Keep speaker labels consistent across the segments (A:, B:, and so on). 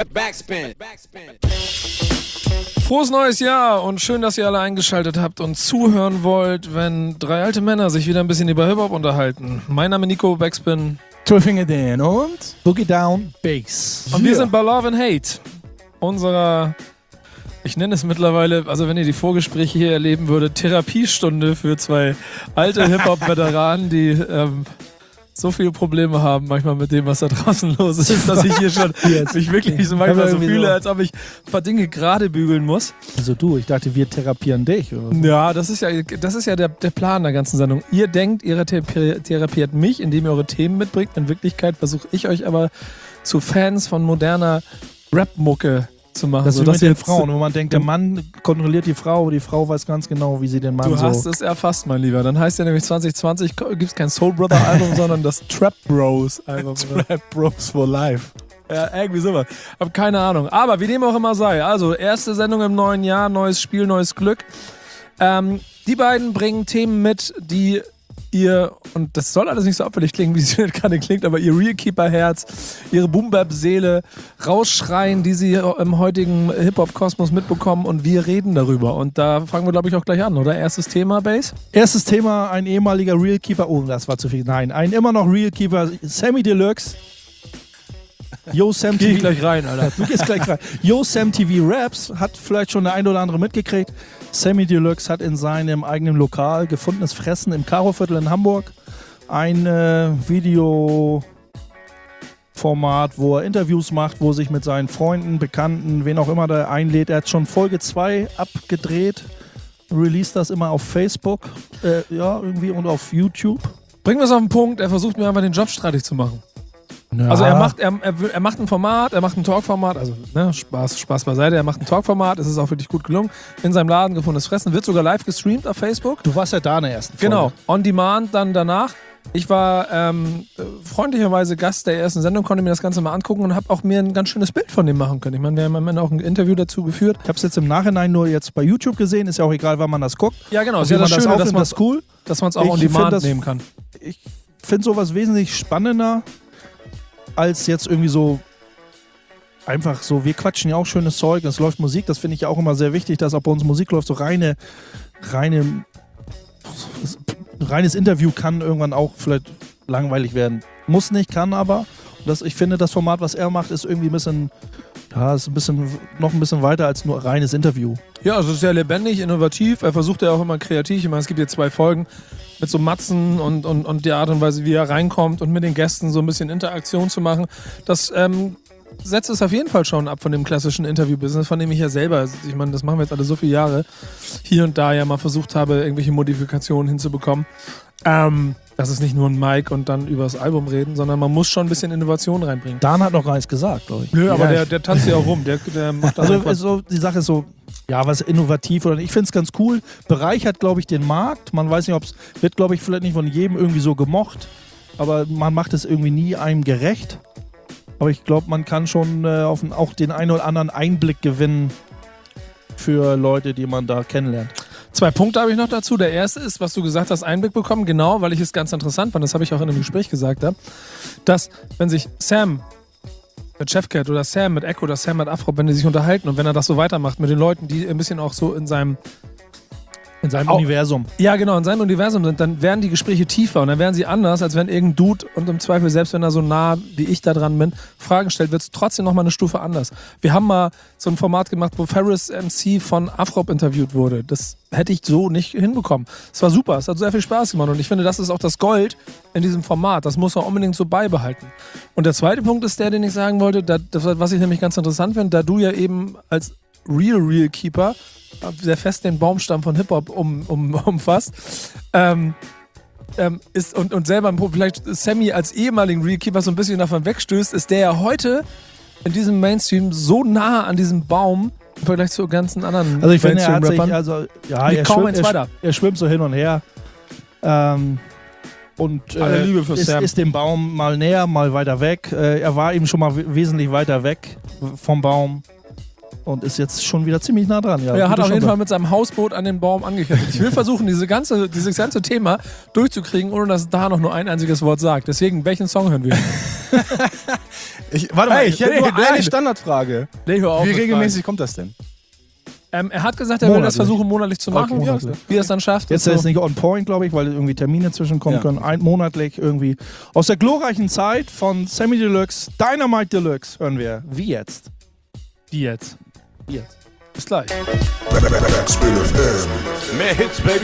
A: Backspin.
B: Frohes neues Jahr und schön, dass ihr alle eingeschaltet habt und zuhören wollt, wenn drei alte Männer sich wieder ein bisschen über Hip-Hop unterhalten. Mein Name ist Nico Backspin.
C: 12 Finger Dan und Boogie Down Bass.
B: Und wir sind bei Love and Hate. Unserer, ich nenne es mittlerweile, also wenn ihr die Vorgespräche hier erleben würdet, Therapiestunde für zwei alte Hip-Hop-Veteranen, die so viele Probleme haben manchmal mit dem, was da draußen los ist, dass ich hier schon mich wirklich so manchmal so fühle, als ob ich ein paar Dinge gerade bügeln muss.
C: Also du, ich dachte, wir therapieren dich. Oder?
B: Ja, das ist ja der Plan der ganzen Sendung. Ihr denkt, ihr therapiert mich, indem ihr eure Themen mitbringt. In Wirklichkeit versuche ich euch aber zu Fans von moderner Rap-Mucke zu machen.
C: Das ist mit den Frauen, wo man denkt, der Mann kontrolliert die Frau weiß ganz genau, wie sie den Mann
B: Du hast es erfasst, mein Lieber. Dann heißt ja nämlich 2020 gibt es kein Soul Brother Album, sondern das Trap Bros Album.
C: Trap Bros for Life.
B: Ja, irgendwie sowas. Hab keine Ahnung. Aber wie dem auch immer sei. Also, erste Sendung im neuen Jahr, neues Spiel, neues Glück. Die beiden bringen Themen mit, die ihr, und das soll alles nicht so abfällig klingen, wie es gerade klingt, aber ihr Realkeeper-Herz, ihre Boom-Bap-Seele rausschreien, die sie im heutigen Hip-Hop-Kosmos mitbekommen, und wir reden darüber. Und da fangen wir, glaube ich, auch gleich an, oder? Erstes Thema, Bass?
C: Erstes Thema, ein ehemaliger Realkeeper, oh, das war zu viel, nein, ein immer noch Realkeeper, Sammy Deluxe. Yo, Sam TV.
B: Geh gleich rein, Alter.
C: Du gehst gleich rein. Yo, Sam TV Raps, hat vielleicht schon der ein oder andere mitgekriegt. Sammy Deluxe hat in seinem eigenen Lokal gefundenes Fressen im Karoviertel in Hamburg ein Videoformat, wo er Interviews macht, wo er sich mit seinen Freunden, Bekannten, wen auch immer da einlädt. Er hat schon Folge 2 abgedreht, released das immer auf Facebook, irgendwie, und auf YouTube.
B: Bringen wir es auf den Punkt, er versucht mir einfach den Job streitig zu machen. Ja. Also er macht ein Format, er macht ein Talkformat, also ne, Spaß beiseite, er macht ein Talkformat, es ist auch wirklich gut gelungen, in seinem Laden gefundenes Fressen, wird sogar live gestreamt auf Facebook.
C: Du warst ja da in der ersten Folge.
B: Genau, on demand dann danach. Ich war freundlicherweise Gast der ersten Sendung, konnte mir das Ganze mal angucken und habe auch mir ein ganz schönes Bild von dem machen können. Ich meine, wir haben am Ende auch ein Interview dazu geführt.
C: Ich habe es jetzt im Nachhinein nur jetzt bei YouTube gesehen, ist ja auch egal, wann man das guckt.
B: Ja genau, ist ja das Schöne, dass man es auch on demand nehmen kann.
C: Ich finde sowas wesentlich spannender, als jetzt irgendwie so einfach so, wir quatschen ja auch schönes Zeug, es läuft Musik, das finde ich ja auch immer sehr wichtig, dass auch bei uns Musik läuft, so reines Interview kann irgendwann auch vielleicht langweilig werden. Muss nicht, kann aber. Ich finde, das Format, was er macht, ist irgendwie noch ein bisschen weiter als nur reines Interview.
B: Ja, also sehr lebendig, innovativ. Er versucht ja auch immer kreativ. Ich meine, es gibt hier 2 Folgen mit so Matzen und die Art und Weise, wie er reinkommt und mit den Gästen so ein bisschen Interaktion zu machen. Das setzt es auf jeden Fall schon ab von dem klassischen Interview-Business, von dem ich ja selber, ich meine, das machen wir jetzt alle so viele Jahre, hier und da ja mal versucht habe, irgendwelche Modifikationen hinzubekommen. Das ist nicht nur ein Mic und dann über das Album reden, sondern man muss schon ein bisschen Innovation reinbringen.
C: Dan hat noch gar nichts gesagt, glaube ich.
B: Nö, aber der tanzt ja auch rum. Der macht
C: also die Sache ist so, ja, was innovativ oder nicht. Ich finde es ganz cool. Bereichert, glaube ich, den Markt. Man weiß nicht, ob es wird, glaube ich, vielleicht nicht von jedem irgendwie so gemocht, aber man macht es irgendwie nie einem gerecht. Aber ich glaube, man kann schon auch den einen oder anderen Einblick gewinnen für Leute, die man da kennenlernt.
B: 2 Punkte habe ich noch dazu. Der erste ist, was du gesagt hast, Einblick bekommen. Genau, weil ich es ganz interessant fand, das habe ich auch in einem Gespräch gesagt, dass wenn sich Sam mit Chefcat oder Sam mit Echo oder Sam mit Afro, wenn die sich unterhalten und wenn er das so weitermacht mit den Leuten, die ein bisschen auch so in seinem
C: Universum.
B: Ja, genau, in seinem Universum sind, dann werden die Gespräche tiefer und dann werden sie anders, als wenn irgendein Dude und im Zweifel, selbst wenn er so nah wie ich da dran bin, Fragen stellt, wird es trotzdem nochmal eine Stufe anders. Wir haben mal so ein Format gemacht, wo Ferris MC von Afrop interviewt wurde. Das hätte ich so nicht hinbekommen. Es war super, es hat sehr viel Spaß gemacht und ich finde, das ist auch das Gold in diesem Format. Das muss man unbedingt so beibehalten. Und der zweite Punkt ist der, den ich sagen wollte, was ich nämlich ganz interessant finde, da du ja eben als Realkeeper sehr fest den Baumstamm von Hip-Hop umfasst, ist und selber vielleicht Sammy als ehemaligen Realkeeper so ein bisschen davon wegstößt, ist der ja heute in diesem Mainstream so nah an diesem Baum im Vergleich zu ganzen anderen
C: Also ich finde, er schwimmt so hin und her. Und
B: alle Liebe für Sam.
C: Ist dem Baum mal näher, mal weiter weg. Er war eben schon mal wesentlich weiter weg vom Baum. Und ist jetzt schon wieder ziemlich nah dran. Ja,
B: er hat auf jeden Fall mit seinem Hausboot an den Baum angekettet. Ich will versuchen, dieses ganze Thema durchzukriegen, ohne dass da noch nur ein einziges Wort sagt. Deswegen, welchen Song hören wir?
A: Warte mal, ich hätte nur
B: nein.
A: eine Standardfrage.
B: Nee, hör auf
A: Wie
B: mit
A: regelmäßig kommt das denn?
B: Er hat gesagt, er will das
C: Monatlich.
B: versuchen, monatlich zu machen.
C: Okay, monatlich.
B: Wie er es dann schafft.
C: Jetzt ist es nicht on point, glaube ich, weil irgendwie Termine zwischenkommen
A: Ja.
C: können. Monatlich irgendwie. Aus der glorreichen Zeit von Sammy Deluxe, Dynamite Deluxe hören wir. Wie jetzt?
B: Die jetzt.
C: Wie jetzt?
B: Bis gleich.
A: Mehr Hits, Baby.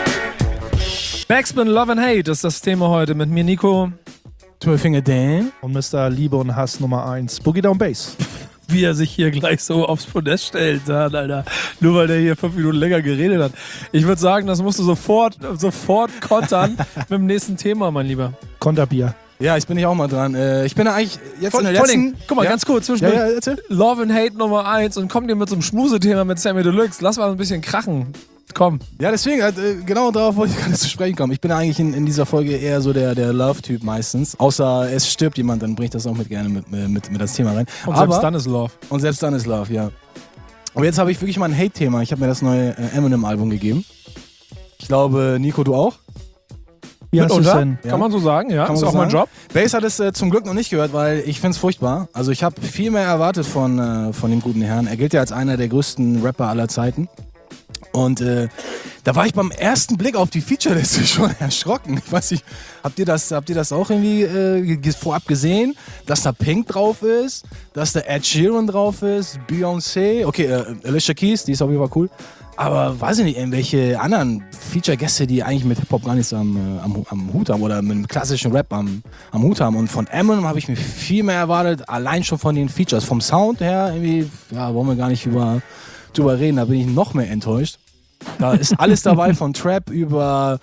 B: Backspin Love and Hate ist das Thema heute mit mir, Nico.
A: Twelfinger Dan.
C: Und Mr. Liebe und Hass Nummer 1, Boogie Down Bass.
B: Wie er sich hier gleich so aufs Podest stellt, Alter. Nur weil der hier 5 Minuten länger geredet hat. Ich würde sagen, das musst du sofort kontern mit dem nächsten Thema, mein Lieber.
C: Konterbier.
A: Ja, ich bin nicht auch mal dran. Ich bin ja eigentlich jetzt in der
B: Vor allem,
A: letzten...
B: guck mal,
A: ja?
B: ganz kurz zwischendurch.
A: Ja, erzähl.
B: Love and Hate Nummer 1 und kommt dir mit so einem Schmusethema mit Sammy Deluxe. Lass mal ein bisschen krachen. Komm.
A: Ja, deswegen, genau darauf wollte ich gerade zu sprechen kommen. Ich bin eigentlich in dieser Folge eher so der Love-Typ meistens. Außer es stirbt jemand, dann bringe ich das auch gerne mit das Thema rein.
B: Und selbst dann ist Love.
A: Und selbst dann ist Love, ja. Aber jetzt habe ich wirklich mal ein Hate-Thema. Ich habe mir das neue Eminem-Album gegeben. Ich glaube, Nico, du auch?
C: Wie hast du es
B: Mitunter?
C: denn?
A: Ja.
B: Kann man so sagen, ja.
A: Kann man
B: Ist
A: so
B: auch mein
A: sagen?
B: Job.
A: Bass hat es zum Glück noch nicht gehört, weil ich finde es furchtbar. Also ich habe viel mehr erwartet von dem guten Herrn. Er gilt ja als einer der größten Rapper aller Zeiten. Und da war ich beim ersten Blick auf die Featureliste schon erschrocken. Ich weiß nicht, habt ihr das auch irgendwie vorab gesehen? Dass da Pink drauf ist, dass da Ed Sheeran drauf ist, Beyoncé, okay, Alicia Keys, die ist auf jeden Fall cool. Aber weiß ich nicht, irgendwelche anderen Feature-Gäste, die eigentlich mit Hip-Hop gar nichts am Hut haben oder mit dem klassischen Rap am Hut haben. Und von Eminem habe ich mir viel mehr erwartet, allein schon von den Features. Vom Sound her, irgendwie, ja, wollen wir gar nicht drüber reden, da bin ich noch mehr enttäuscht. Da ist alles dabei, von Trap über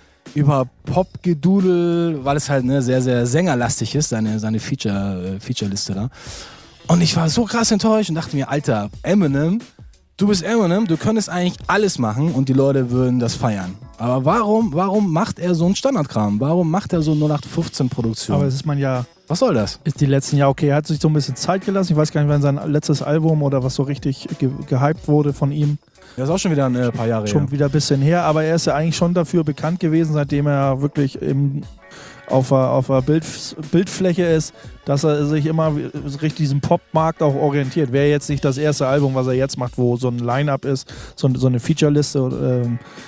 A: Pop-Gedudel, weil es halt sehr, sehr sängerlastig ist, seine Feature-Liste da. Und ich war so krass enttäuscht und dachte mir, Alter, Eminem, du bist Eminem, du könntest eigentlich alles machen und die Leute würden das feiern. Aber warum macht er so einen Standardkram? Warum macht er so 0815-Produktion?
C: Aber es ist man ja...
A: Was soll das?
C: Ist die letzten Jahre, okay, er hat sich so ein bisschen Zeit gelassen. Ich weiß gar nicht, wann sein letztes Album oder was so richtig gehypt wurde von ihm.
A: Das ist auch schon wieder ein paar Jahre
C: Schon
A: her.
C: wieder ein bisschen her, aber er ist ja eigentlich schon dafür bekannt gewesen, seitdem er wirklich auf der Bildfläche ist, dass er sich immer richtig diesem Pop-Markt auch orientiert. Wäre jetzt nicht das erste Album, was er jetzt macht, wo so ein Line-Up ist, so eine Feature-Liste,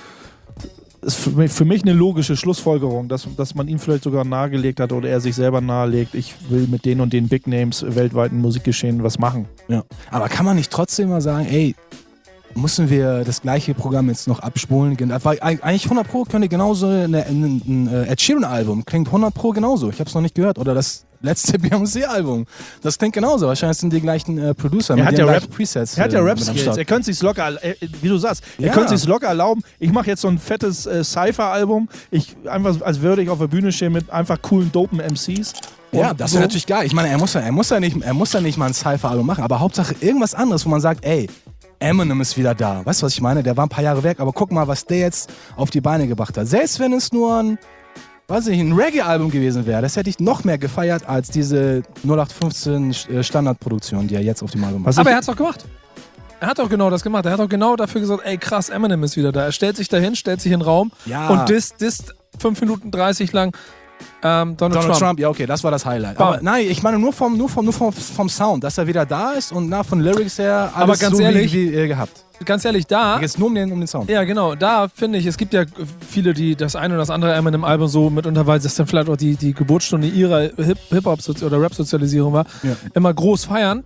C: ist für mich eine logische Schlussfolgerung, dass man ihm vielleicht sogar nahegelegt hat oder er sich selber nahelegt, ich will mit den und den Big Names weltweiten Musikgeschehen was machen.
A: Ja. Aber kann man nicht trotzdem mal sagen, ey, müssen wir das gleiche Programm jetzt noch abspulen? Weil eigentlich 100 Pro könnte genauso ein Ed Sheeran-Album klingt 100 Pro genauso. Ich habe es noch nicht gehört. Oder das letzte Beyoncé-Album. Das klingt genauso. Wahrscheinlich sind die gleichen Producer
C: Er hat
A: den
C: ja
A: gleichen Presets.
C: Er hat ja
A: mit am
C: Rap-Skills,
A: Start.
C: er könnte sich's locker, wie du sagst, er
A: Ja.
C: könnte sich's locker erlauben. Ich mache jetzt so ein fettes Cypher-Album, einfach als würde ich auf der Bühne stehen mit einfach coolen, dopen MCs.
A: Ja,
C: Und
A: das
C: so.
A: wäre natürlich geil. Ich meine, er muss ja nicht mal ein Cypher-Album machen, aber Hauptsache irgendwas anderes, wo man sagt, ey, Eminem ist wieder da. Weißt du, was ich meine? Der war ein paar Jahre weg, aber guck mal, was der jetzt auf die Beine gebracht hat. Selbst wenn es nur ein Reggae-Album gewesen wäre, das hätte ich noch mehr gefeiert als diese 0815 Standardproduktion, die er jetzt auf die Beine macht.
B: Aber er hat's doch gemacht. Er hat doch genau das gemacht. Er hat doch genau dafür gesagt, ey krass, Eminem ist wieder da. Er stellt sich dahin, stellt sich in den Raum
A: Ja.
B: und disst 5 Minuten 30 lang Donald Trump.
A: Ja, okay, das war das Highlight.
B: Bam.
A: Aber nein, ich meine nur vom Sound, dass er wieder da ist und von Lyrics her alles
B: Aber ganz
A: so
B: ehrlich-
A: wie gehabt.
B: Ganz ehrlich, da...
A: Jetzt nur um den Sound.
B: Ja, genau. Da finde ich, es gibt ja viele, die das eine oder das andere Eminem-Album so mitunter, weil das dann vielleicht auch die Geburtsstunde ihrer Hip-Hop- oder Rap-Sozialisierung war,
A: Ja.
B: immer groß feiern.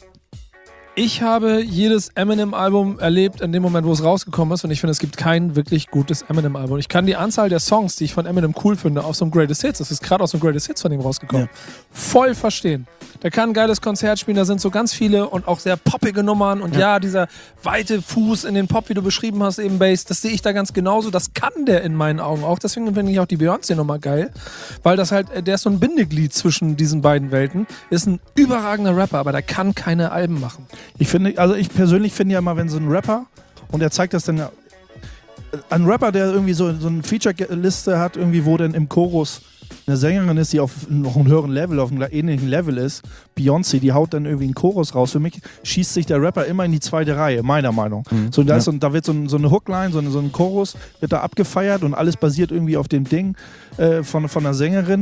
B: Ich habe jedes Eminem-Album erlebt in dem Moment, wo es rausgekommen ist und ich finde, es gibt kein wirklich gutes Eminem-Album. Ich kann die Anzahl der Songs, die ich von Eminem cool finde, auf so einem Greatest Hits, das ist gerade aus so einem Greatest Hits von ihm rausgekommen, voll verstehen. Der kann ein geiles Konzert spielen, da sind so ganz viele und auch sehr poppige Nummern und ja, dieser weite Fuß in den Pop, wie du beschrieben hast, eben Bass, das sehe ich da ganz genauso, das kann der in meinen Augen auch, deswegen finde ich auch die Beyoncé-Nummer geil, weil das halt, der ist so ein Bindeglied zwischen diesen beiden Welten, ist ein überragender Rapper, aber der kann keine Alben machen.
C: Ich persönlich finde ja immer, wenn so ein Rapper, und er zeigt das dann ja, ein Rapper, der irgendwie so eine Feature-Liste hat, irgendwie, wo dann im Chorus eine Sängerin ist, die auf noch einem höheren Level, auf einem ähnlichen Level ist, Beyoncé, die haut dann irgendwie einen Chorus raus. Für mich schießt sich der Rapper immer in die zweite Reihe, meiner Meinung. So, da, da wird so eine Hookline, so ein Chorus, wird da abgefeiert und alles basiert irgendwie auf dem Ding von der Sängerin.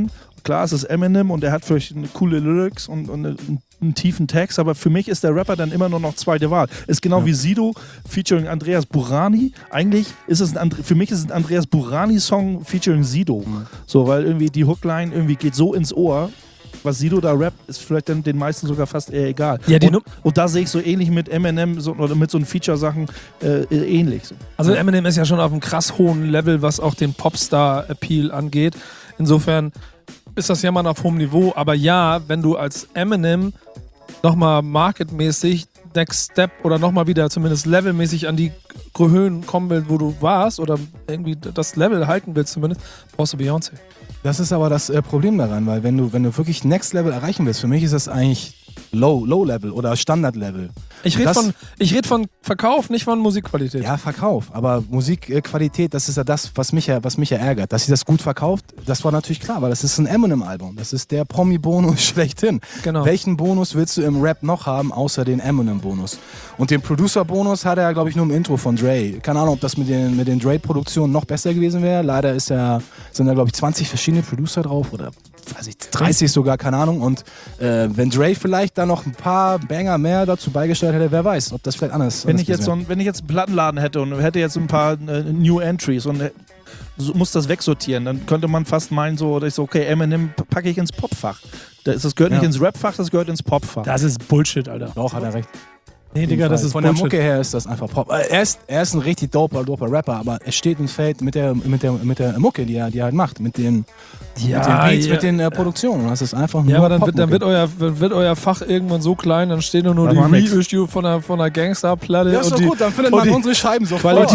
C: klar, es ist Eminem und er hat vielleicht eine coole Lyrics und einen tiefen Text, aber für mich ist der Rapper dann immer nur noch zweite Wahl. Ist genau wie Sido featuring Andreas Burani. Eigentlich ist es für mich ist es ein Andreas Burani-Song featuring Sido. So, weil irgendwie die Hookline irgendwie geht so ins Ohr. Was Sido da rappt, ist vielleicht dann den meisten sogar fast eher egal.
B: Ja,
C: und da sehe ich so ähnlich mit Eminem oder mit so Feature-Sachen ähnlich. So.
B: Also Eminem ist ja schon auf einem krass hohen Level, was auch den Popstar-Appeal angeht. Insofern ist das ja mal auf hohem Niveau. Aber ja, wenn du als Eminem nochmal marketmäßig Next Step oder nochmal wieder zumindest levelmäßig an die Höhen kommen willst, wo du warst oder irgendwie das Level halten willst zumindest, brauchst du Beyoncé.
A: Das ist aber das Problem daran, weil wenn du wirklich Next Level erreichen willst, für mich ist das eigentlich Low Level oder Standard Level.
B: Ich red von Verkauf, nicht von Musikqualität.
A: Ja, Verkauf, aber Musikqualität, das ist ja das, was mich ja ärgert. Dass sie das gut verkauft, das war natürlich klar, weil das ist ein Eminem-Album. Das ist der Promi-Bonus schlechthin.
B: Genau.
A: Welchen Bonus willst du im Rap noch haben, außer den Eminem-Bonus? Und den Producer-Bonus hat er, glaube ich, nur im Intro von Dre. Keine Ahnung, ob das mit den Dre-Produktionen noch besser gewesen wäre. Leider sind da, glaube ich, 20 verschiedene Producer drauf oder weiß ich, 30 sogar, keine Ahnung. Und wenn Dre vielleicht da noch ein paar Banger mehr dazu beigesteuert hätte, wer weiß, ob das vielleicht anders
C: wenn ich jetzt einen Plattenladen hätte und hätte jetzt ein paar New Entries und muss das wegsortieren, dann könnte man fast meinen, okay, Eminem packe ich ins Popfach. Das gehört nicht ins Rapfach, das gehört ins Popfach.
B: Das ist Bullshit, Alter.
A: Doch, hat er recht.
B: Nee, Digga, das ist
A: von
B: Bullshit.
A: der Mucke her ist das einfach Pop. Er ist ein richtig doper Rapper, aber er steht und fällt mit der Mucke, die er halt macht, mit den Beats, mit den Produktionen. Das ist einfach nur
B: aber dann wird euer Fach irgendwann so klein, dann steht nur die Reissue von einer Gangsterplatte.
A: Ja, ist doch gut, dann findet man unsere Scheiben sofort.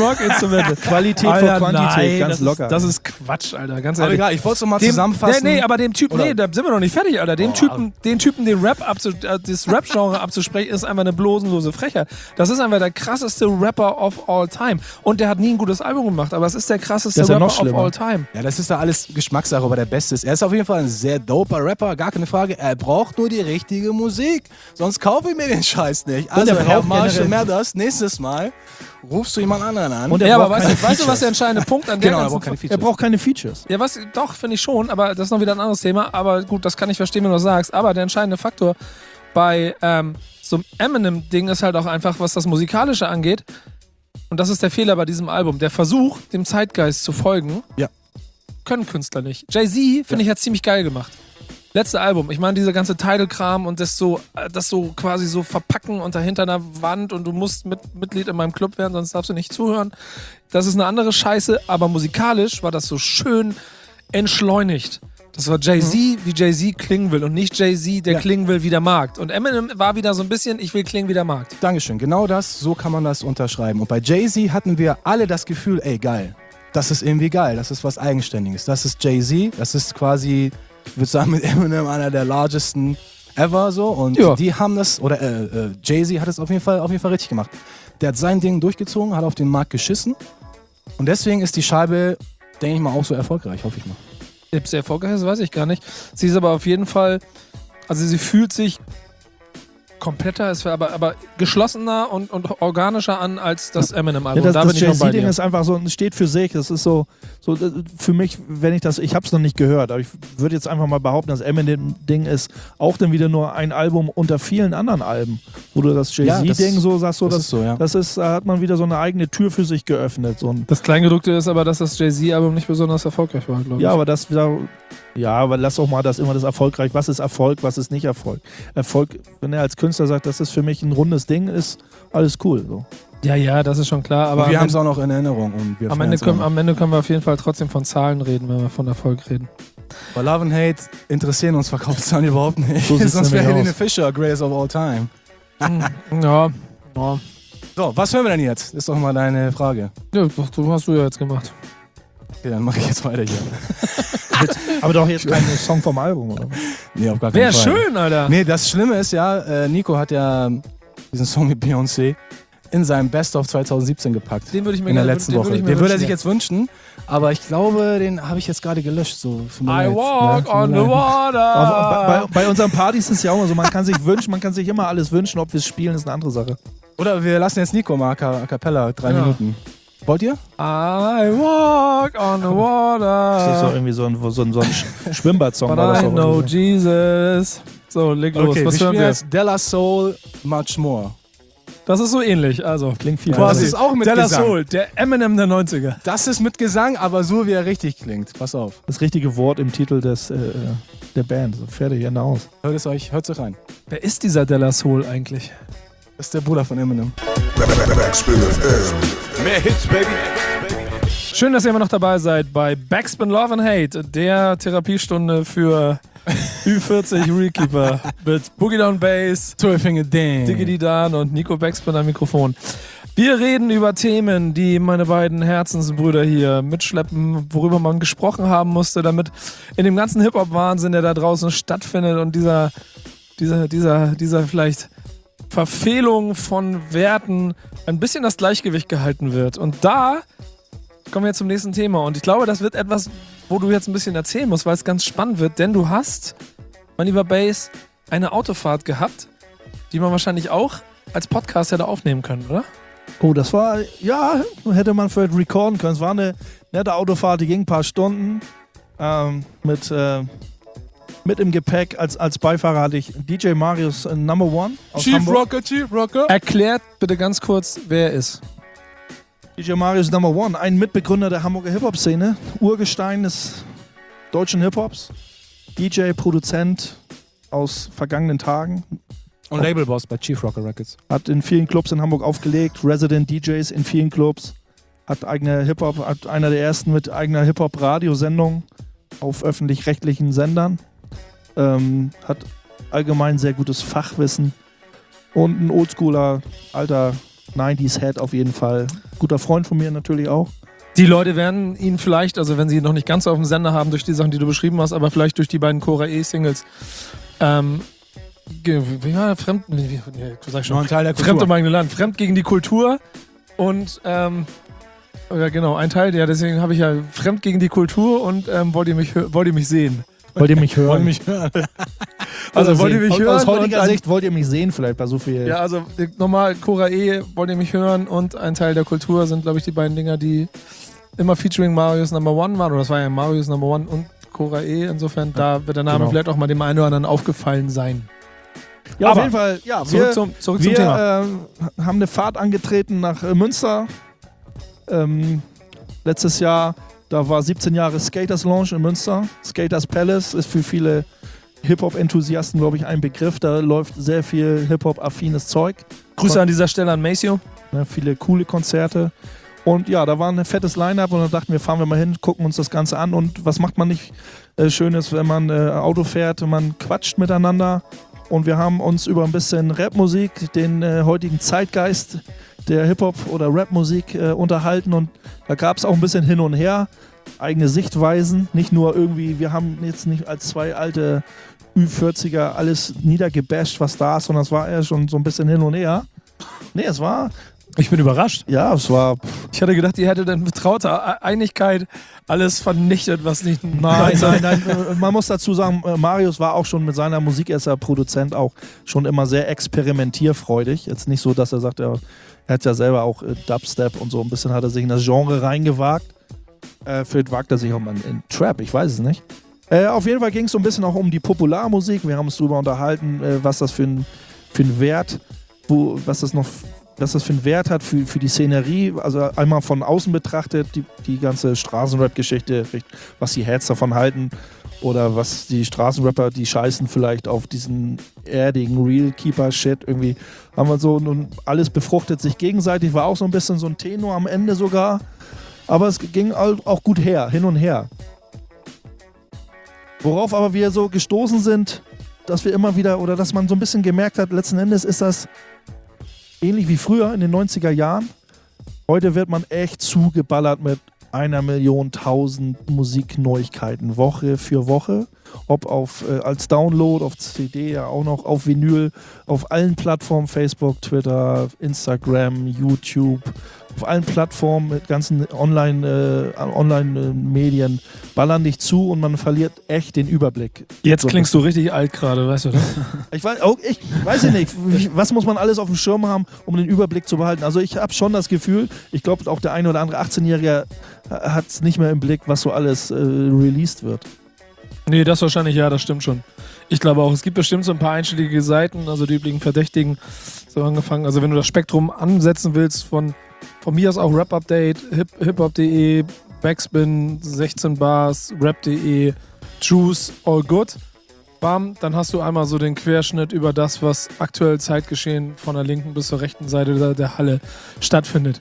C: Qualität vor Quantität, ganz locker.
B: Das ist Quatsch, Alter, ganz
A: Aber
B: ehrlich.
A: egal, ich wollte es noch mal zusammenfassen.
B: Aber dem Typen, da sind wir noch nicht fertig, Alter. Den Typen, den das Rap-Genre abzusprechen, ist einfach eine blosenlose Frechheit. Das ist einfach der krasseste Rapper of all time. Und der hat nie ein gutes Album gemacht, aber es ist der krasseste Rapper of all time.
A: Ja, das ist da alles Geschmackssache, aber der Beste ist. Er ist auf jeden Fall ein sehr doper Rapper, gar keine Frage. Er braucht nur die richtige Musik. Sonst kaufe ich mir den Scheiß nicht. Also, Herr Marshall Mathers, nächstes Mal rufst du jemand anderen an.
B: Und aber weißt du, was der entscheidende Punkt an der
C: Er braucht keine Features.
B: Ja, doch, finde ich schon, aber das ist noch wieder ein anderes Thema. Aber gut, das kann ich verstehen, wenn du das sagst. Aber der entscheidende Faktor bei so einem Eminem-Ding ist halt auch einfach, was das Musikalische angeht. Und das ist der Fehler bei diesem Album. Der Versuch, dem Zeitgeist zu folgen, können Künstler nicht. Jay-Z, finde ich, hat ziemlich geil gemacht. Letzte Album, ich meine, dieser ganze Tidal-Kram und das so quasi so verpacken unter hinter einer Wand und du musst Mitglied in meinem Club werden, sonst darfst du nicht zuhören. Das ist eine andere Scheiße, aber musikalisch war das so schön entschleunigt. Das war Jay-Z, wie Jay-Z klingen will und nicht Jay-Z, der klingen will wie der Markt. Und Eminem war wieder so ein bisschen, ich will klingen wie der Markt.
A: Dankeschön, genau so kann man das unterschreiben. Und bei Jay-Z hatten wir alle das Gefühl, ey, geil. Das ist irgendwie geil, das ist was Eigenständiges. Das ist Jay-Z, das ist quasi, ich würde sagen, mit Eminem einer der largesten ever so. Und die haben das, oder Jay-Z hat es auf jeden Fall richtig gemacht. Der hat sein Ding durchgezogen, hat auf den Markt geschissen. Und deswegen ist die Scheibe, denke ich mal, auch so erfolgreich, hoffe ich mal.
B: Ob sie erfolgreich ist, weiß ich gar nicht. Sie ist aber auf jeden Fall, also sie fühlt sich kompletter, aber geschlossener und organischer an als das Eminem-Album.
C: Ja, das Jay-Z-Ding ist einfach so, steht für sich. Das ist so für mich, ich habe es noch nicht gehört, aber ich würde jetzt einfach mal behaupten, das Eminem-Ding ist auch dann wieder nur ein Album unter vielen anderen Alben, wo du das Jay-Z-Ding da hat man wieder so eine eigene Tür für sich geöffnet.
B: Das Kleingedruckte ist aber, dass das Jay-Z-Album nicht besonders erfolgreich war, glaube ich.
C: Aber lass auch mal das erfolgreich. Was ist Erfolg, was ist nicht Erfolg? Erfolg, wenn er als Künstler sagt, das ist für mich ein rundes Ding, ist alles cool. So.
B: Ja, das ist schon klar. Aber
A: wir haben es auch noch in Erinnerung. Und
B: am Ende können wir auf jeden Fall trotzdem von Zahlen reden, wenn wir von Erfolg reden.
A: Bei Love and Hate interessieren uns Verkaufszahlen überhaupt nicht. Sonst wäre Helene Fischer Greatest of All Time.
B: Ja.
A: So, was hören wir denn jetzt? Ist doch mal deine Frage.
B: Ja, du hast ja jetzt gemacht.
A: Okay, dann mache ich jetzt weiter hier.
C: Aber doch jetzt kein Song vom Album, oder?
A: Nee, auf gar keinen Fall.
B: Wäre schön, Alter.
A: Nee, das Schlimme ist ja, Nico hat ja diesen Song mit Beyoncé in seinem Best-of 2017 gepackt. Den würde ich mir in der letzten Woche. Den würde er sich jetzt wünschen, aber ich glaube, den habe ich jetzt gerade gelöscht. So,
B: I walk on the water.
C: Bei unseren Partys ist es ja auch immer so, man kann sich wünschen, man kann sich immer alles wünschen, ob wir es spielen, ist eine andere Sache.
A: Oder wir lassen jetzt Nico mal a cappella 3 Minuten. Wollt ihr?
B: I walk on the
C: Das ist doch
B: water.
C: irgendwie so ein Schwimmbad-Song.
B: But
C: war das
B: I
C: doch
B: know
C: irgendwie.
B: Jesus. So, leg los.
A: Okay,
B: Was
A: wir
B: hören
A: spielen
B: wir?
A: jetzt Della Soul, Much More.
B: Das ist so ähnlich. Also,
C: Klingt viel
A: Das
C: besser.
A: ist auch mit
B: Della
A: Gesang.
B: Soul, der Eminem der 90er.
A: Das ist mit Gesang, aber so wie er richtig klingt. Pass auf.
C: Das richtige Wort im Titel der Band. So, fertig, Ende aus.
A: Hört es euch rein.
B: Wer ist dieser Della Soul eigentlich?
A: Das ist der Bruder von Eminem.
D: Backspin FM. Mehr Hits, Baby.
B: Schön, dass ihr immer noch dabei seid bei Backspin Love and Hate, der Therapiestunde für Ü40 Reelkeeper mit Boogie Down Bass,
A: 12 Finger Ding.
B: Diggity Dan und Nico Backspin am Mikrofon. Wir reden über Themen, die meine beiden Herzensbrüder hier mitschleppen, worüber man gesprochen haben musste, damit in dem ganzen Hip-Hop-Wahnsinn, der da draußen stattfindet und dieser vielleicht Verfehlung von Werten ein bisschen das Gleichgewicht gehalten wird. Und da kommen wir jetzt zum nächsten Thema. Und ich glaube, das wird etwas, wo du jetzt ein bisschen erzählen musst, weil es ganz spannend wird. Denn du hast, mein lieber Bass, eine Autofahrt gehabt, die man wahrscheinlich auch als Podcast hätte aufnehmen können, oder?
C: Oh, das war, ja, hätte man vielleicht recorden können. Es war eine nette Autofahrt, die ging ein paar Stunden. Mit im Gepäck als Beifahrer hatte ich DJ Marius Number One aus Hamburg.
A: Chief Rocker.
B: Erklärt bitte ganz kurz, wer er ist.
C: DJ Marius Number One, ein Mitbegründer der Hamburger Hip-Hop-Szene, Urgestein des deutschen Hip-Hops, DJ, Produzent aus vergangenen Tagen,
A: Und Labelboss bei Chief Rocker Records.
C: hat in vielen Clubs in Hamburg aufgelegt, Resident DJs in vielen Clubs, hat eigene Hip-Hop, hat einer der ersten mit eigener Hip-Hop-Radiosendung auf öffentlich-rechtlichen Sendern, hat allgemein sehr gutes Fachwissen und ein oldschooler, alter 90s-Head auf jeden Fall. Guter Freund von mir natürlich auch.
B: Die Leute werden ihn vielleicht, also wenn sie ihn noch nicht ganz so auf dem Sender haben, durch die Sachen, die du beschrieben hast, aber vielleicht durch die beiden Cora E-Singles, fremd im eigenen Land, fremd gegen die Kultur und ja genau, ein Teil, ja, deswegen habe ich ja fremd gegen die Kultur und wollt ihr mich sehen?
C: Wollt ihr mich hören?
B: Also wollt ihr mich hören?
C: Aus heutiger
B: und
C: Sicht wollt ihr mich sehen vielleicht bei so viel.
B: ja, also nochmal Cora E, wollt ihr mich hören und ein Teil der Kultur sind, glaube ich, die beiden Dinger, die immer featuring Marius Number One waren, oder das war ja Marius Number One und Cora E, insofern, da wird der Name
C: Genau.
B: vielleicht auch mal dem einen oder anderen aufgefallen sein.
C: Ja, auf
B: Aber
C: jeden Fall, ja,
B: Zurück zum Thema.
C: wir haben eine Fahrt angetreten nach Münster. Letztes Jahr, da war 17 Jahre Skaters Lounge in Münster. Skaters Palace ist für viele Hip-Hop-Enthusiasten, glaube ich, ein Begriff. Da läuft sehr viel Hip-Hop-affines Zeug.
B: Grüße an dieser Stelle an Maceo.
C: Ne, viele coole Konzerte. Und ja, da war ein fettes Line-Up und dann dachten wir, fahren wir mal hin, gucken uns das Ganze an. Und was macht man nicht Schönes, wenn man Auto fährt, man quatscht miteinander. Und wir haben uns über ein bisschen Rapmusik, den heutigen Zeitgeist der Hip-Hop- oder Rapmusik unterhalten. Und da gab es auch ein bisschen hin und her, eigene Sichtweisen. Nicht nur irgendwie, wir haben jetzt nicht als zwei alte Ü40er alles niedergebasht, was da ist, sondern es war eher schon so ein bisschen hin und her. Nee, es war,
B: Ich bin überrascht.
C: ja, es war
B: Ich hatte gedacht, ihr hättet in betrauter Einigkeit alles vernichtet, was nicht...
C: Nein. Man muss dazu sagen, Marius war auch schon mit seiner Musik, er ist ja Produzent, auch schon immer sehr experimentierfreudig. Jetzt nicht so, dass er sagt, er hat ja selber auch Dubstep und so ein bisschen hat er sich in das Genre reingewagt. Vielleicht wagt er sich auch mal in Trap, ich weiß es nicht. Auf jeden Fall ging es so ein bisschen auch um die Popularmusik. Wir haben uns darüber unterhalten, was das für ein Wert, was das für einen Wert hat für die Szenerie. Also einmal von außen betrachtet, die ganze Straßenrap-Geschichte, was die Heads davon halten oder was die Straßenrapper, die scheißen vielleicht auf diesen erdigen Reelkeeper-Shit. Irgendwie haben wir so, nun alles befruchtet sich gegenseitig, war auch so ein bisschen so ein Tenor am Ende sogar. Aber es ging auch gut hin und her. Worauf aber wir so gestoßen sind, dass wir immer wieder, oder dass man so ein bisschen gemerkt hat, letzten Endes ist das ähnlich wie früher in den 90er Jahren. Heute wird man echt zugeballert mit 1.000.000 Musikneuigkeiten, Woche für Woche. Ob als Download, auf CD, ja auch noch auf Vinyl, auf allen Plattformen, Facebook, Twitter, Instagram, YouTube, auf allen Plattformen, mit ganzen Online-Medien ballern dich zu und man verliert echt den Überblick.
B: Jetzt
C: So
B: klingst du richtig alt gerade, weißt du, ne?
C: Ich weiß nicht, was muss man alles auf dem Schirm haben, um den Überblick zu behalten. Also ich habe schon das Gefühl, ich glaube auch der eine oder andere 18-Jährige hat es nicht mehr im Blick, was so alles released wird.
B: Nee, das wahrscheinlich, ja, das stimmt schon. Ich glaube auch, es gibt bestimmt so ein paar einschlägige Seiten, also die üblichen Verdächtigen, so angefangen. Also wenn du das Spektrum ansetzen willst, von mir aus auch Rap Update, hiphop.de, Backspin, 16 Bars, rap.de, Juice, all good. Bam, dann hast du einmal so den Querschnitt über das, was aktuell Zeitgeschehen von der linken bis zur rechten Seite der Halle stattfindet.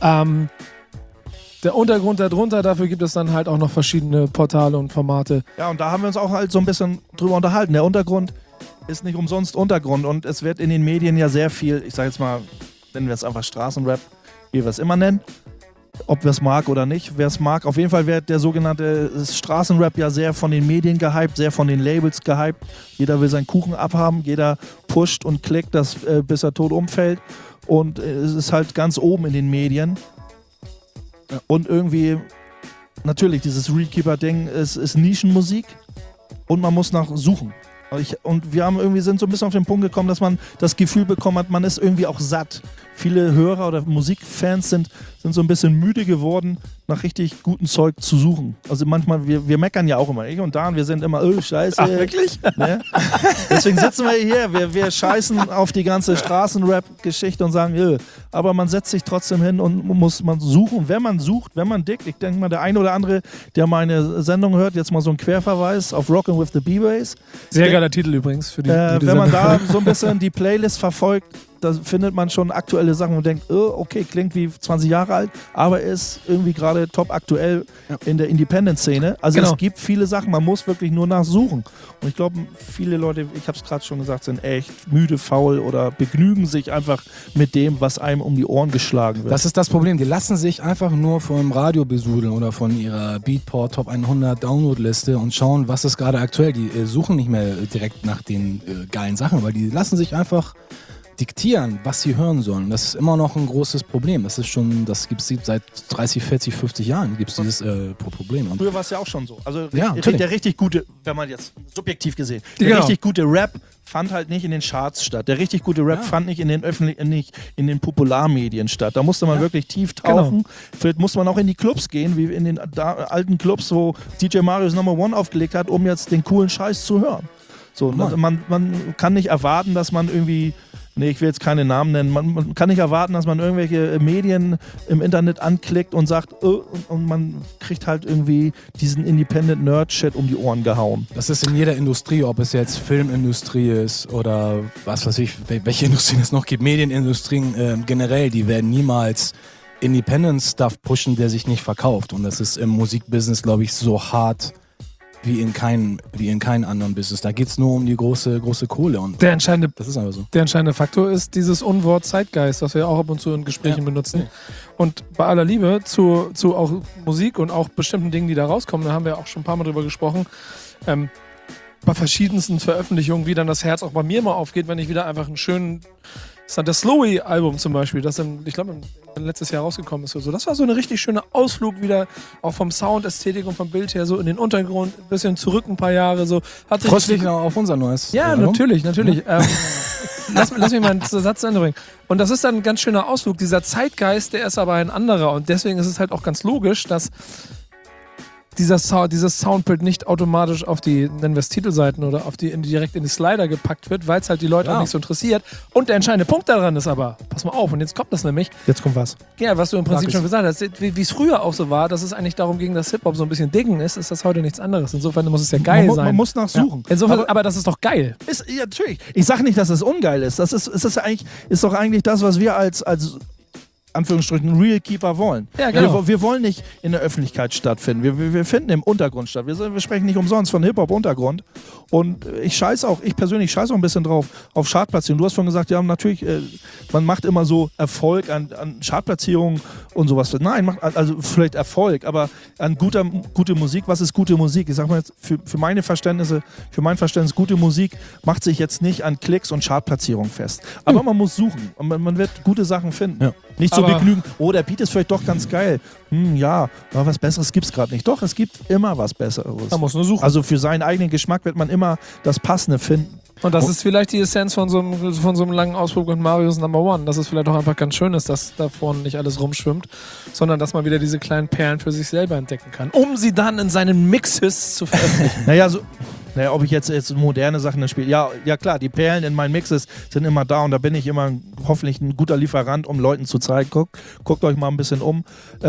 B: Der Untergrund darunter, dafür gibt es dann halt auch noch verschiedene Portale und Formate.
C: Ja, und da haben wir uns auch halt so ein bisschen drüber unterhalten. Der Untergrund ist nicht umsonst Untergrund und es wird in den Medien ja sehr viel, ich sag jetzt mal, nennen wir es einfach Straßenrap, wie wir es immer nennen, ob wir es mag oder nicht. Wer es mag, auf jeden Fall wird der sogenannte Straßenrap ja sehr von den Medien gehypt, sehr von den Labels gehypt. Jeder will seinen Kuchen abhaben, jeder pusht und klickt, bis er tot umfällt und es ist halt ganz oben in den Medien. Und irgendwie, natürlich, dieses Reedkeeper-Ding ist Nischenmusik und man muss nach suchen. Und wir sind so ein bisschen auf den Punkt gekommen, dass man das Gefühl bekommen hat, man ist irgendwie auch satt. Viele Hörer oder Musikfans sind so ein bisschen müde geworden, nach richtig gutem Zeug zu suchen. Also manchmal, wir meckern ja auch immer. Ich und Dan, wir sind immer, oh Scheiße.
B: Ach, wirklich?
C: Ne? Deswegen sitzen wir hier, wir scheißen auf die ganze Straßenrap-Geschichte und sagen, aber man setzt sich trotzdem hin und muss man suchen. Wenn man sucht, wenn man dickt, ich denke mal, der eine oder andere, der meine Sendung hört, jetzt mal so ein Querverweis auf Rockin' with the B-Bass.
B: Sehr geiler Titel übrigens für die
C: wenn man da so ein bisschen die Playlist verfolgt, da findet man schon aktuelle Sachen und denkt, okay, klingt wie 20 Jahre alt, aber ist irgendwie gerade top aktuell in der Independent-Szene. Also
B: Genau.
C: Es gibt viele Sachen, man muss wirklich nur nachsuchen. Und ich glaube, viele Leute, ich habe es gerade schon gesagt, sind echt müde, faul oder begnügen sich einfach mit dem, was einem um die Ohren geschlagen wird.
A: Das ist das Problem. Die lassen sich einfach nur vom Radio besudeln oder von ihrer Beatport Top 100 Downloadliste und schauen, was ist gerade aktuell. Die suchen nicht mehr direkt nach den geilen Sachen, weil die lassen sich einfach diktieren, was sie hören sollen. Das ist immer noch ein großes Problem. Das gibt es seit 30, 40, 50 Jahren gibt es dieses Problem. Und
C: früher war es ja auch schon so. Also
A: Ja, natürlich.
C: der richtig gute, wenn man jetzt subjektiv gesehen, der
B: Genau.
C: richtig gute Rap fand halt nicht in den Charts statt. Der richtig gute Rap fand nicht in den in den Popularmedien statt. Da musste man wirklich tief tauchen.
B: Genau.
C: Vielleicht musste man auch in die Clubs gehen, wie in den alten Clubs, wo DJ Marius Number One aufgelegt hat, um jetzt den coolen Scheiß zu hören. So, man kann nicht erwarten, dass man irgendwie, ich will jetzt keine Namen nennen, man kann nicht erwarten, dass man irgendwelche Medien im Internet anklickt und sagt, und man kriegt halt irgendwie diesen Independent-Nerd-Shit um die Ohren gehauen.
A: das ist in jeder Industrie, ob es jetzt Filmindustrie ist oder was weiß ich, welche Industrien es noch gibt, Medienindustrien generell, die werden niemals Independent-Stuff pushen, der sich nicht verkauft. Und das ist im Musikbusiness, glaube ich, so hart wie in keinem anderen Business. Da geht es nur um die große Kohle. Und
B: Der entscheidende
A: das ist einfach so.
B: Der entscheidende Faktor ist dieses Unwort Zeitgeist, was wir auch ab und zu in Gesprächen benutzen. Und bei aller Liebe zu auch Musik und auch bestimmten Dingen, die da rauskommen, da haben wir auch schon ein paar Mal drüber gesprochen, bei verschiedensten Veröffentlichungen, wie dann das Herz auch bei mir mal aufgeht, wenn ich wieder einfach einen schönen, das Slowy-Album zum Beispiel, das ich glaube letztes Jahr rausgekommen ist. Oder so. Das war so eine richtig schöne Ausflug wieder, auch vom Sound, Ästhetik und vom Bild her, so in den Untergrund, ein bisschen zurück ein paar Jahre. So.
A: Freust du dich noch auf unser neues
B: Ja,
A: Album?
B: natürlich. Lass mich mal einen Satz zu Ende bringen. Und das ist dann ein ganz schöner Ausflug. Dieser Zeitgeist, der ist aber ein anderer. Und deswegen ist es halt auch ganz logisch, dass dieses Soundbild nicht automatisch auf die, nennen wir es Titelseiten oder direkt in die Slider gepackt wird, weil es halt die Leute auch nicht so interessiert. Und der entscheidende Punkt daran ist aber, pass mal auf, und jetzt kommt das nämlich.
C: Jetzt kommt was.
B: Ja, was du im Prinzip schon gesagt hast, wie es früher auch so war, dass es eigentlich darum ging, dass Hip-Hop so ein bisschen Diggen ist das heute nichts anderes. Insofern muss es ja geil sein.
C: Man muss nachsuchen.
B: Ja. Insofern, aber das ist doch geil.
C: Ja, natürlich. Ich sage nicht, dass es ungeil ist. Das ist doch eigentlich das, was wir als Anführungsstrichen Real Keeper wollen.
B: Ja, genau.
C: Wir wollen nicht in der Öffentlichkeit stattfinden. Wir finden im Untergrund statt. Wir sprechen nicht umsonst von Hip-Hop-Untergrund. Und ich persönlich scheiße auch ein bisschen drauf auf Chartplatzierungen. Du hast vorhin gesagt, ja, natürlich, man macht immer so Erfolg an Chartplatzierungen und sowas. Nein, also vielleicht Erfolg, aber an gute Musik, was ist gute Musik? Ich sag mal jetzt, für mein Verständnis, gute Musik macht sich jetzt nicht an Klicks und Chartplatzierungen fest. Aber man muss suchen und man wird gute Sachen finden.
A: Ja.
C: Nicht so
B: Aber-
C: begnügen, oh, der Beat ist vielleicht doch ganz geil. Ja, aber was Besseres gibt's gerade nicht. Doch, es gibt immer was Besseres.
B: Man muss nur suchen.
C: Also für seinen eigenen Geschmack wird man immer das Passende finden.
B: Und das ist vielleicht die Essenz von so einem langen Ausflug mit Marius Number One, dass es vielleicht auch einfach ganz schön ist, dass davon nicht alles rumschwimmt, sondern dass man wieder diese kleinen Perlen für sich selber entdecken kann, um sie dann in seinen Mixes zu veröffentlichen.
C: Naja, ob ich jetzt moderne Sachen dann spiele. Ja klar, die Perlen in meinen Mixes sind immer da und da bin ich immer hoffentlich ein guter Lieferant, um Leuten zu zeigen, guckt euch mal ein bisschen um.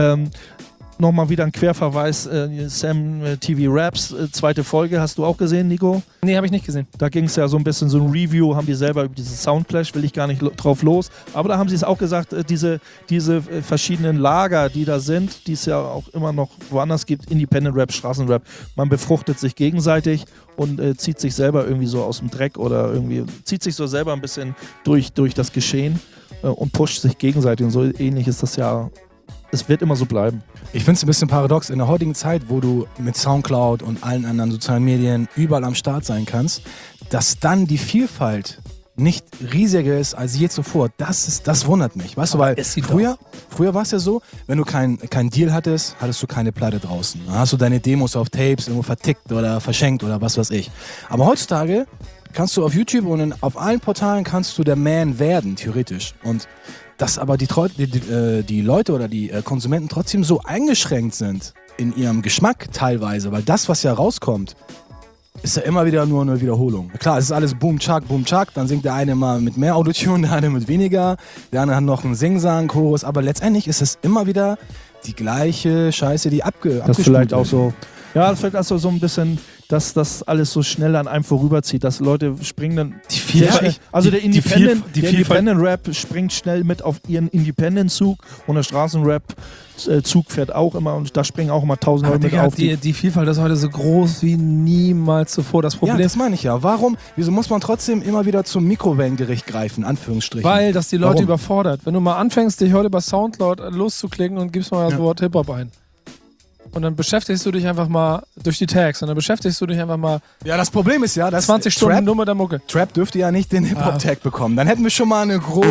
C: Nochmal wieder ein Querverweis, Sam TV Raps, zweite Folge, hast du auch gesehen, Nico?
B: Nee, habe ich nicht gesehen.
C: Da ging es ja so ein bisschen, so ein Review, haben die selber über dieses Soundclash, will ich gar nicht drauf los, aber da haben sie es auch gesagt, diese verschiedenen Lager, die da sind, die es ja auch immer noch woanders gibt, Independent Rap, Straßenrap, man befruchtet sich gegenseitig und zieht sich selber irgendwie so aus dem Dreck oder irgendwie zieht sich so selber ein bisschen durch das Geschehen und pusht sich gegenseitig und so ähnlich ist das ja. Es wird immer so bleiben.
A: Ich finde es ein bisschen paradox in der heutigen Zeit, wo du mit Soundcloud und allen anderen sozialen Medien überall am Start sein kannst, dass dann die Vielfalt nicht riesiger ist als je zuvor. Das wundert mich. Weißt du, weil
B: ist sie
A: früher war es ja so, wenn du kein Deal hattest du keine Platte draußen. Dann hast du deine Demos auf Tapes irgendwo vertickt oder verschenkt oder was weiß ich. Aber heutzutage kannst du auf YouTube und auf allen Portalen kannst du der Man werden, theoretisch. Und dass aber die Leute oder die Konsumenten trotzdem so eingeschränkt sind in ihrem Geschmack teilweise, weil das, was ja rauskommt, ist ja immer wieder nur eine Wiederholung. Klar, es ist alles Boom, Chak, dann singt der eine mal mit mehr Autotune, der eine mit weniger, der andere hat noch einen Singsang, Chorus, aber letztendlich ist es immer wieder die gleiche Scheiße, die
C: Das
A: abgespult
C: vielleicht auch
A: wird.
C: so. Ja, das vielleicht auch so ein bisschen, dass das alles so schnell an einem vorüberzieht, dass Leute springen dann sehr schnell. Also der Independent Rap springt schnell mit auf ihren Independent-Zug und der Straßenrap-Zug fährt auch immer und da springen auch immer 1000
B: Aber
C: Leute mit
B: Digga,
C: auf.
B: die Vielfalt ist heute so groß wie niemals zuvor. Das
A: Ja,
B: Problem
A: das meine ich ja. Wieso muss man trotzdem immer wieder zum Mikrowellengericht greifen, Anführungsstrichen?
B: weil das die Leute
A: Warum?
B: überfordert. Wenn du mal anfängst, dich heute bei Soundcloud loszuklicken und gibst mal das Wort Hip-Hop ein. Und dann beschäftigst du dich einfach mal durch die Tags und dann beschäftigst du dich einfach mal
A: Ja, das Problem ist ja, dass
B: 20 Stunden nur mit der Mucke.
A: Trap dürfte ja nicht den Hip-Hop-Tag bekommen. Dann hätten wir schon mal eine große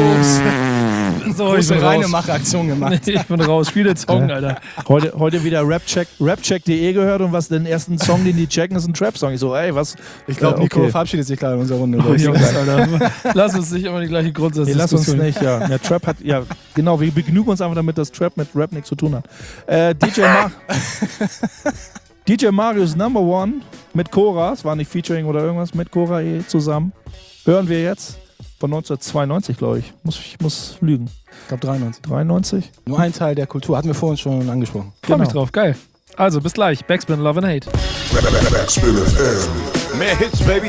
B: bin
A: reine
B: raus.
A: Machaktion gemacht.
B: Ich bin raus. Spiel den Song, Alter.
C: Heute wieder rapcheck.de gehört und was den ersten Song, den die checken, ist ein Trap-Song. Ich so, ey, was?
A: Ich glaube, Nico
C: okay.
A: verabschiedet sich gerade in unserer Runde.
B: Oh, Jungs, Alter. Lass uns nicht immer die gleiche Grundsatz
C: Nee, lass uns nicht, ja. Der Trap hat, ja, genau, wir begnügen uns einfach damit, dass Trap mit Rap nichts zu tun hat. DJ Marius Number One mit Cora, es war nicht Featuring oder irgendwas, mit Cora zusammen. Hören wir jetzt von 1992, glaube ich. Ich muss lügen.
A: Ich glaube 93.
C: 93?
A: Nur ein Teil der Kultur. Hatten wir vorhin schon angesprochen.
B: Freue mich
C: Genau.
B: drauf. Geil. Also, bis gleich. Backspin, Love and Hate.
D: Backspin FM.
E: Mehr Hits, baby.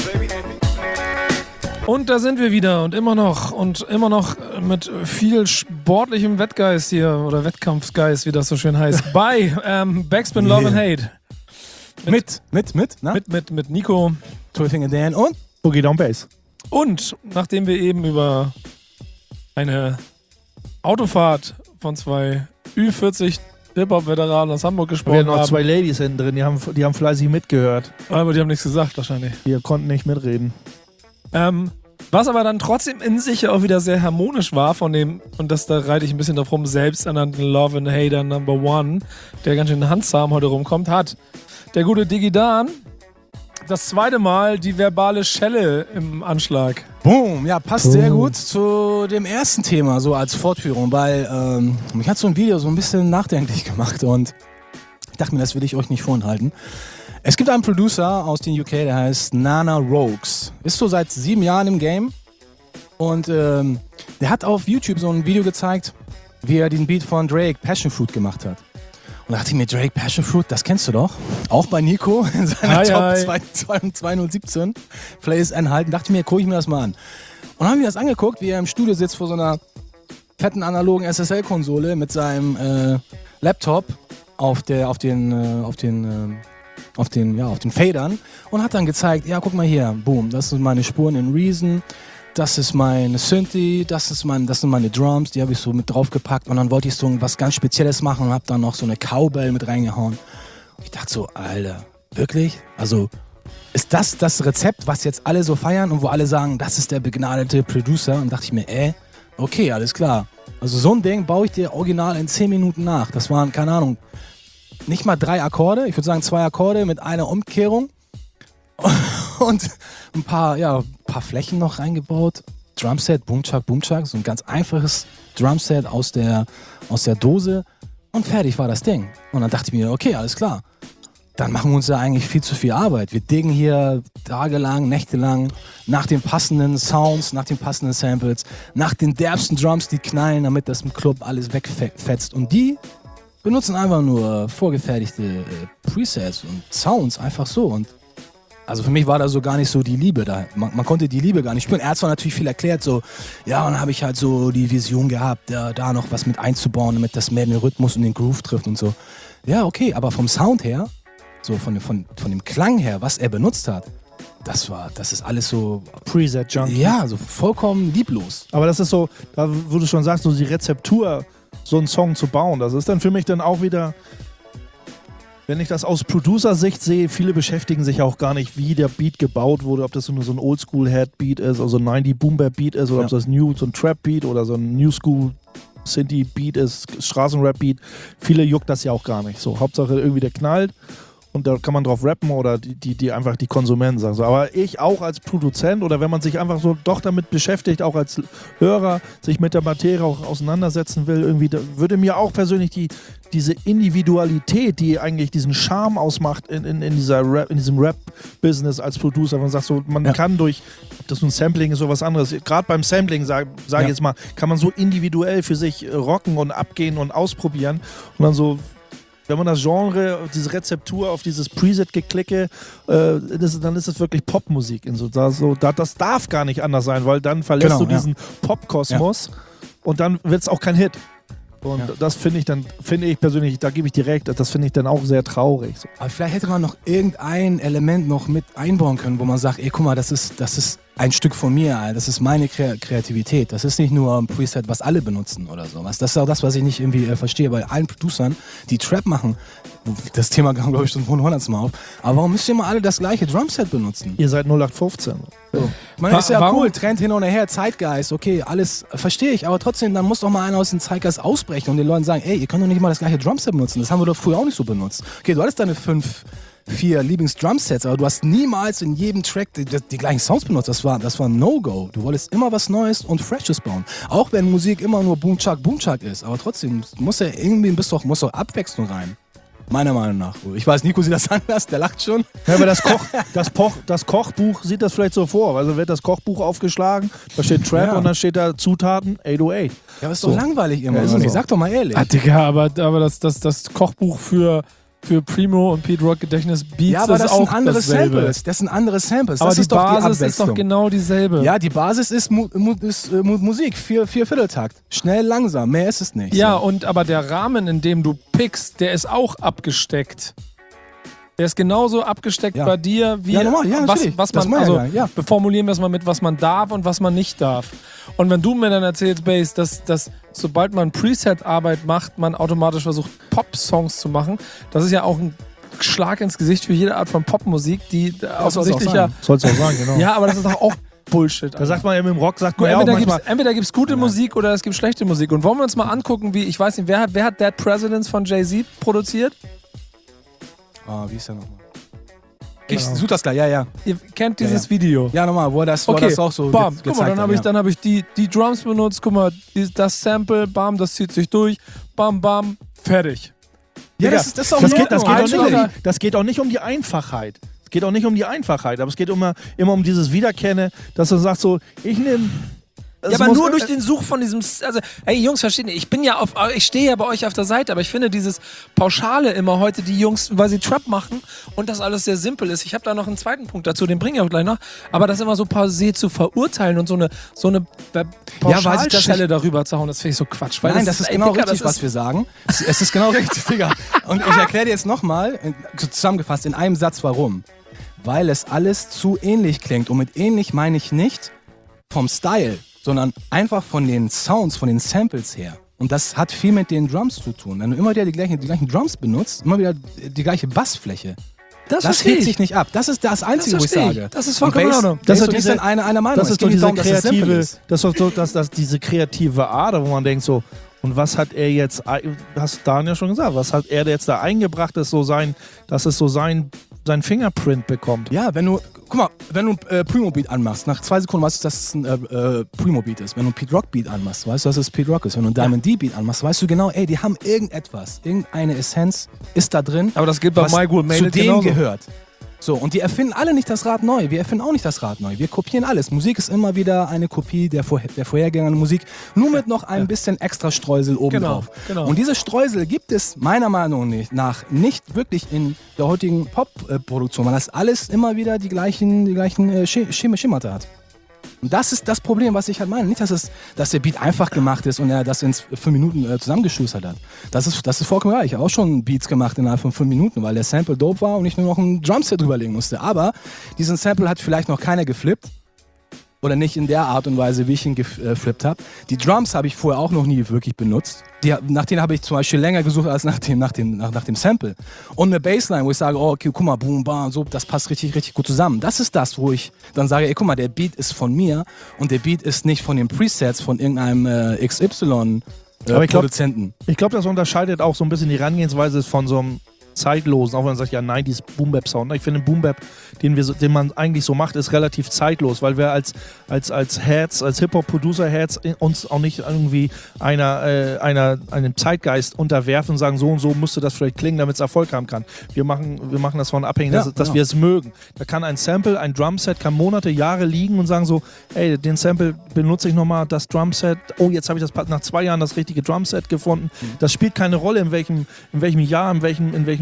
B: Und da sind wir wieder und immer noch mit viel sportlichem Wettgeist hier oder Wettkampfgeist, wie das so schön heißt, bei Backspin Love and Hate.
A: Mit, na?
B: Mit Nico.
A: 12 Finger Dan und
C: Boogie Down Bass.
B: Und nachdem wir eben über eine Autofahrt von zwei Ü40 Hip-Hop-Veteranen aus Hamburg
C: Wir
B: gesprochen
C: hatten noch
B: haben,
C: zwei Ladies hinten drin, die haben fleißig mitgehört.
B: aber die haben nichts gesagt wahrscheinlich.
C: Wir konnten nicht mitreden.
B: Was aber dann trotzdem in sich auch wieder sehr harmonisch war von dem, und da reite ich ein bisschen drauf rum, selbsternannten Love and Hater Number One, der ganz schön handsam heute rumkommt, hat der gute Digidan das zweite Mal die verbale Schelle im Anschlag.
A: Boom, ja, passt sehr gut zu dem ersten Thema, so als Fortführung, weil mich hat so ein Video so ein bisschen nachdenklich gemacht und ich dachte mir, das will ich euch nicht vorenthalten. Es gibt einen Producer aus den UK, der heißt Nana Rogues. Ist so seit 7 Jahren im Game und der hat auf YouTube so ein Video gezeigt, wie er den Beat von Drake, Passion Fruit, gemacht hat. Und da dachte ich mir, Drake, Passion Fruit, das kennst du doch. Auch bei Nico in seiner
B: Hi.
A: Top 2017 Plays enthalten. Dachte ich mir, gucke ich mir das mal an. Und dann haben wir das angeguckt, wie er im Studio sitzt vor so einer fetten analogen SSL-Konsole mit seinem Laptop auf den Fadern und hat dann gezeigt, ja, guck mal hier, boom, das sind meine Spuren in Reason, das ist mein Synthi, das sind meine Drums, die habe ich so mit draufgepackt und dann wollte ich so was ganz Spezielles machen und habe dann noch so eine Cowbell mit reingehauen. Und ich dachte so, Alter, wirklich? Also ist das Rezept, was jetzt alle so feiern und wo alle sagen, das ist der begnadete Producer? Und dachte ich mir, okay, alles klar. Also so ein Ding baue ich dir original in 10 Minuten nach. Das waren, keine Ahnung, nicht mal 3 Akkorde, ich würde sagen 2 Akkorde mit einer Umkehrung und ein paar Flächen noch reingebaut. Drumset, Boomchuck, so ein ganz einfaches Drumset aus der Dose und fertig war das Ding. Und dann dachte ich mir, okay, alles klar. Dann machen wir uns ja eigentlich viel zu viel Arbeit. Wir diggen hier tagelang, nächtelang nach den passenden Sounds, nach den passenden Samples, nach den derbsten Drums, die knallen, damit das im Club alles wegfetzt. Und die benutzen einfach nur vorgefertigte Presets und Sounds, einfach so. Und also für mich war da so gar nicht so die Liebe da. Man konnte die Liebe gar nicht spüren. Er hat zwar natürlich viel erklärt, so, ja, und dann habe ich halt so die Vision gehabt, da noch was mit einzubauen, damit das mehr den Rhythmus und den Groove trifft und so. Ja, okay, aber vom Sound her, so von dem Klang her, was er benutzt hat, das ist alles so
C: Preset-Junkie.
A: Ja, so vollkommen lieblos.
C: Aber das ist so, da wo du schon sagst, so die Rezeptur, so einen Song zu bauen, das ist dann für mich dann auch wieder, wenn ich das aus Producer-Sicht sehe, viele beschäftigen sich auch gar nicht, wie der Beat gebaut wurde, ob das nur so ein Oldschool-Head-Beat ist, also ein 90-Boom-Bap-Beat ist, oder ob das so ein Trap-Beat oder so ein New-School-Synthie-Beat ist, Straßenrap-Beat. Viele juckt das ja auch gar nicht. So, Hauptsache irgendwie der knallt. Und da kann man drauf rappen oder die einfach die Konsumenten sagen. So. Aber ich auch als Produzent oder wenn man sich einfach so doch damit beschäftigt, auch als Hörer, sich mit der Materie auch auseinandersetzen will, irgendwie, da würde mir auch persönlich diese Individualität, die eigentlich diesen Charme ausmacht in diesem Rap-Business als Producer, man sagt so, man kann durch, ob das ein Sampling ist oder was anderes, gerade beim Sampling, sage ich jetzt mal, kann man so individuell für sich rocken und abgehen und ausprobieren und dann so, wenn man das Genre, diese Rezeptur auf dieses Preset-Geklicke, dann ist es wirklich Popmusik. Das darf gar nicht anders sein, weil dann verlässt du diesen Popkosmos und dann wird es auch kein Hit. Und das finde ich persönlich, da gebe ich dir recht, das finde ich dann auch sehr traurig. So.
A: Aber vielleicht hätte man noch irgendein Element noch mit einbauen können, wo man sagt, ey, guck mal, das ist ein Stück von mir, das ist meine Kreativität. Das ist nicht nur ein Preset, was alle benutzen oder sowas. Das ist auch das, was ich nicht irgendwie verstehe bei allen Producern, die Trap machen. Das Thema kam, glaube ich, schon von 100 Mal auf. Aber warum müsst ihr mal alle das gleiche Drumset benutzen?
C: Ihr seid 0815.
A: So. Ich meine, ist ja cool, Trend hin und her, Zeitgeist, okay, alles verstehe ich, aber trotzdem, dann muss doch mal einer aus dem Zeitgeist ausbrechen und den Leuten sagen, ey, ihr könnt doch nicht mal das gleiche Drumset benutzen. Das haben wir doch früher auch nicht so benutzt. Okay, du hattest deine 4 Lieblings-Drumsets, aber du hast niemals in jedem Track die gleichen Sounds benutzt. Das war ein No-Go. Du wolltest immer was Neues und Freshes bauen. Auch wenn Musik immer nur Boomchuck ist, aber trotzdem muss ja irgendwie muss doch Abwechslung rein. Meiner Meinung nach. Ich weiß, Nico sieht das anders, der lacht schon.
C: Ja, aber das Kochbuch sieht das vielleicht so vor. Also wird das Kochbuch aufgeschlagen, da steht Trap und dann steht da Zutaten 808.
A: Ja, aber ist doch langweilig immer. Ja, Sag doch mal ehrlich.
B: Ah, Digga, aber das Kochbuch für Primo und Pete Rock Gedächtnis Beats
A: ja, aber
B: ist
A: das
B: auch
A: sind andere
B: dasselbe.
A: Samples. Das sind andere Samples.
B: Aber
A: das
B: die
A: ist doch
B: Basis
A: die
B: ist doch genau dieselbe.
A: Ja, die Basis ist Musik, 4 Vierteltakt. Schnell, langsam, mehr ist es nicht.
B: Ja, aber der Rahmen, in dem du pickst, der ist auch abgesteckt. Der ist genauso abgesteckt bei dir, wie was man, also beformulieren wir es mal mit, was man darf und was man nicht darf. Und wenn du mir dann erzählst, Bass, dass sobald man Preset-Arbeit macht, man automatisch versucht, Pop-Songs zu machen, das ist ja auch ein Schlag ins Gesicht für jede Art von Popmusik, die offensichtlich ja...
C: Soll's auch sagen, genau.
B: Ja, aber das ist doch auch Bullshit.
C: Da sagt man ja mit dem Rock, sagt man ja auch manchmal...
B: Entweder gibt's gute Musik oder es gibt schlechte Musik. Und wollen wir uns mal angucken, wie, ich weiß nicht, wer hat Dead Presidents von Jay-Z produziert?
A: Wie ist der nochmal? Ich such das gleich, ja.
B: Ihr kennt dieses Video.
A: Ja, nochmal, wo das auch so
B: bam, guck mal, dann hab ich die Drums benutzt, guck mal, das Sample, bam, das zieht sich durch, bam, bam, fertig.
A: Ja,
C: das geht auch nicht um die Einfachheit. Es geht auch nicht um die Einfachheit, aber es geht immer um dieses Wiederkennen, dass du sagst so, ich nehme...
B: Ja, aber nur durch den Such von diesem, also, ey Jungs, versteht ihr, ich stehe ja bei euch auf der Seite, aber ich finde dieses Pauschale immer heute, die Jungs, weil sie Trap machen und das alles sehr simpel ist. Ich habe da noch einen zweiten Punkt dazu, den bringe ich auch gleich noch, aber das immer so pausiert zu verurteilen und so eine Pauschalschelle darüber zu hauen, das finde ich so Quatsch. Weil
A: nein, das ist genau richtig, was wir sagen. Es ist genau richtig, Digga. Und ich erkläre dir jetzt nochmal, zusammengefasst, in einem Satz, warum. Weil es alles zu ähnlich klingt. Und mit ähnlich meine ich nicht vom Style, sondern einfach von den Sounds, von den Samples her. Und das hat viel mit den Drums zu tun. Wenn du immer wieder die gleichen Drums benutzt, immer wieder die gleiche Bassfläche, Das
B: verstehe
A: hebt
B: ich.
A: sich nicht ab. Das ist das Einzige, wo ich
B: verstehe ich.
A: sage.
B: Das ist vollkommen in Ordnung.
A: Das
C: Das
A: ist
C: ist
A: nicht einer Meinung.
C: Das
A: Es
C: ist doch
A: geht nicht
C: diese
A: darum, dass es simpel
C: kreative,
A: ist.
C: das ist doch so, dass diese kreative Ader, wo man denkt so, und was hat er jetzt, hast Daniel schon gesagt, was hat er jetzt da eingebracht, dass es so sein Fingerprint bekommt?
A: Ja, guck mal, wenn du ein Primo-Beat anmachst, nach 2 Sekunden weißt du, dass es ein Primo-Beat ist. Wenn du ein Pete Rock-Beat anmachst, weißt du, dass es Pete Rock ist. Wenn du ein Diamond D-Beat anmachst, weißt du genau, ey, die haben irgendeine Essenz ist da drin,
B: Aber das gilt bei
A: was
B: My Good Made
A: zu
B: It
A: dem
B: genauso.
A: gehört. So, und die erfinden alle nicht das Rad neu. Wir erfinden auch nicht das Rad neu. Wir kopieren alles. Musik ist immer wieder eine Kopie der vorhergehenden Musik, nur mit noch ein bisschen extra Streusel obendrauf.
B: Genau.
A: Und diese Streusel gibt es meiner Meinung nach nicht wirklich in der heutigen Pop-Produktion, weil das alles immer wieder die gleichen Schemata hat. Und das ist das Problem, was ich halt meine. Nicht, dass der Beat einfach gemacht ist und er das in 5 Minuten zusammengeschustert hat. Das ist vollkommen reich. Ich habe auch schon Beats gemacht innerhalb von 5 Minuten, weil der Sample dope war und ich nur noch ein Drumset drüberlegen musste. Aber diesen Sample hat vielleicht noch keiner geflippt. Oder nicht in der Art und Weise, wie ich ihn geflippt habe. Die Drums habe ich vorher auch noch nie wirklich benutzt. Nach denen habe ich zum Beispiel länger gesucht als nach dem Sample. Und eine Bassline, wo ich sage, oh, okay, guck mal, boom, bam, so, das passt richtig, richtig gut zusammen. Das ist das, wo ich dann sage, ey, guck mal, der Beat ist von mir und der Beat ist nicht von den Presets von irgendeinem XY
C: Aber ich glaub-
A: Produzenten.
C: Ich glaube, das unterscheidet auch so ein bisschen die Herangehensweise von so einem zeitlosen, auch wenn man sagt, ja, 90s Boom-Bap-Sound. Ich finde, Boom-Bap, den man eigentlich so macht, ist relativ zeitlos, weil wir als Heads, als Hip-Hop-Producer-Heads uns auch nicht irgendwie einem Zeitgeist unterwerfen und sagen, so und so müsste das vielleicht klingen, damit es Erfolg haben kann. Wir machen das von abhängig,
A: Ja,
C: dass
A: genau.
C: wir es mögen. Da kann ein Sample, ein Drumset, kann Monate, Jahre liegen und sagen so, ey, den Sample benutze ich nochmal, das Drumset, oh, jetzt habe ich nach 2 Jahren das richtige Drumset gefunden. Das spielt keine Rolle, in welchem Jahr, in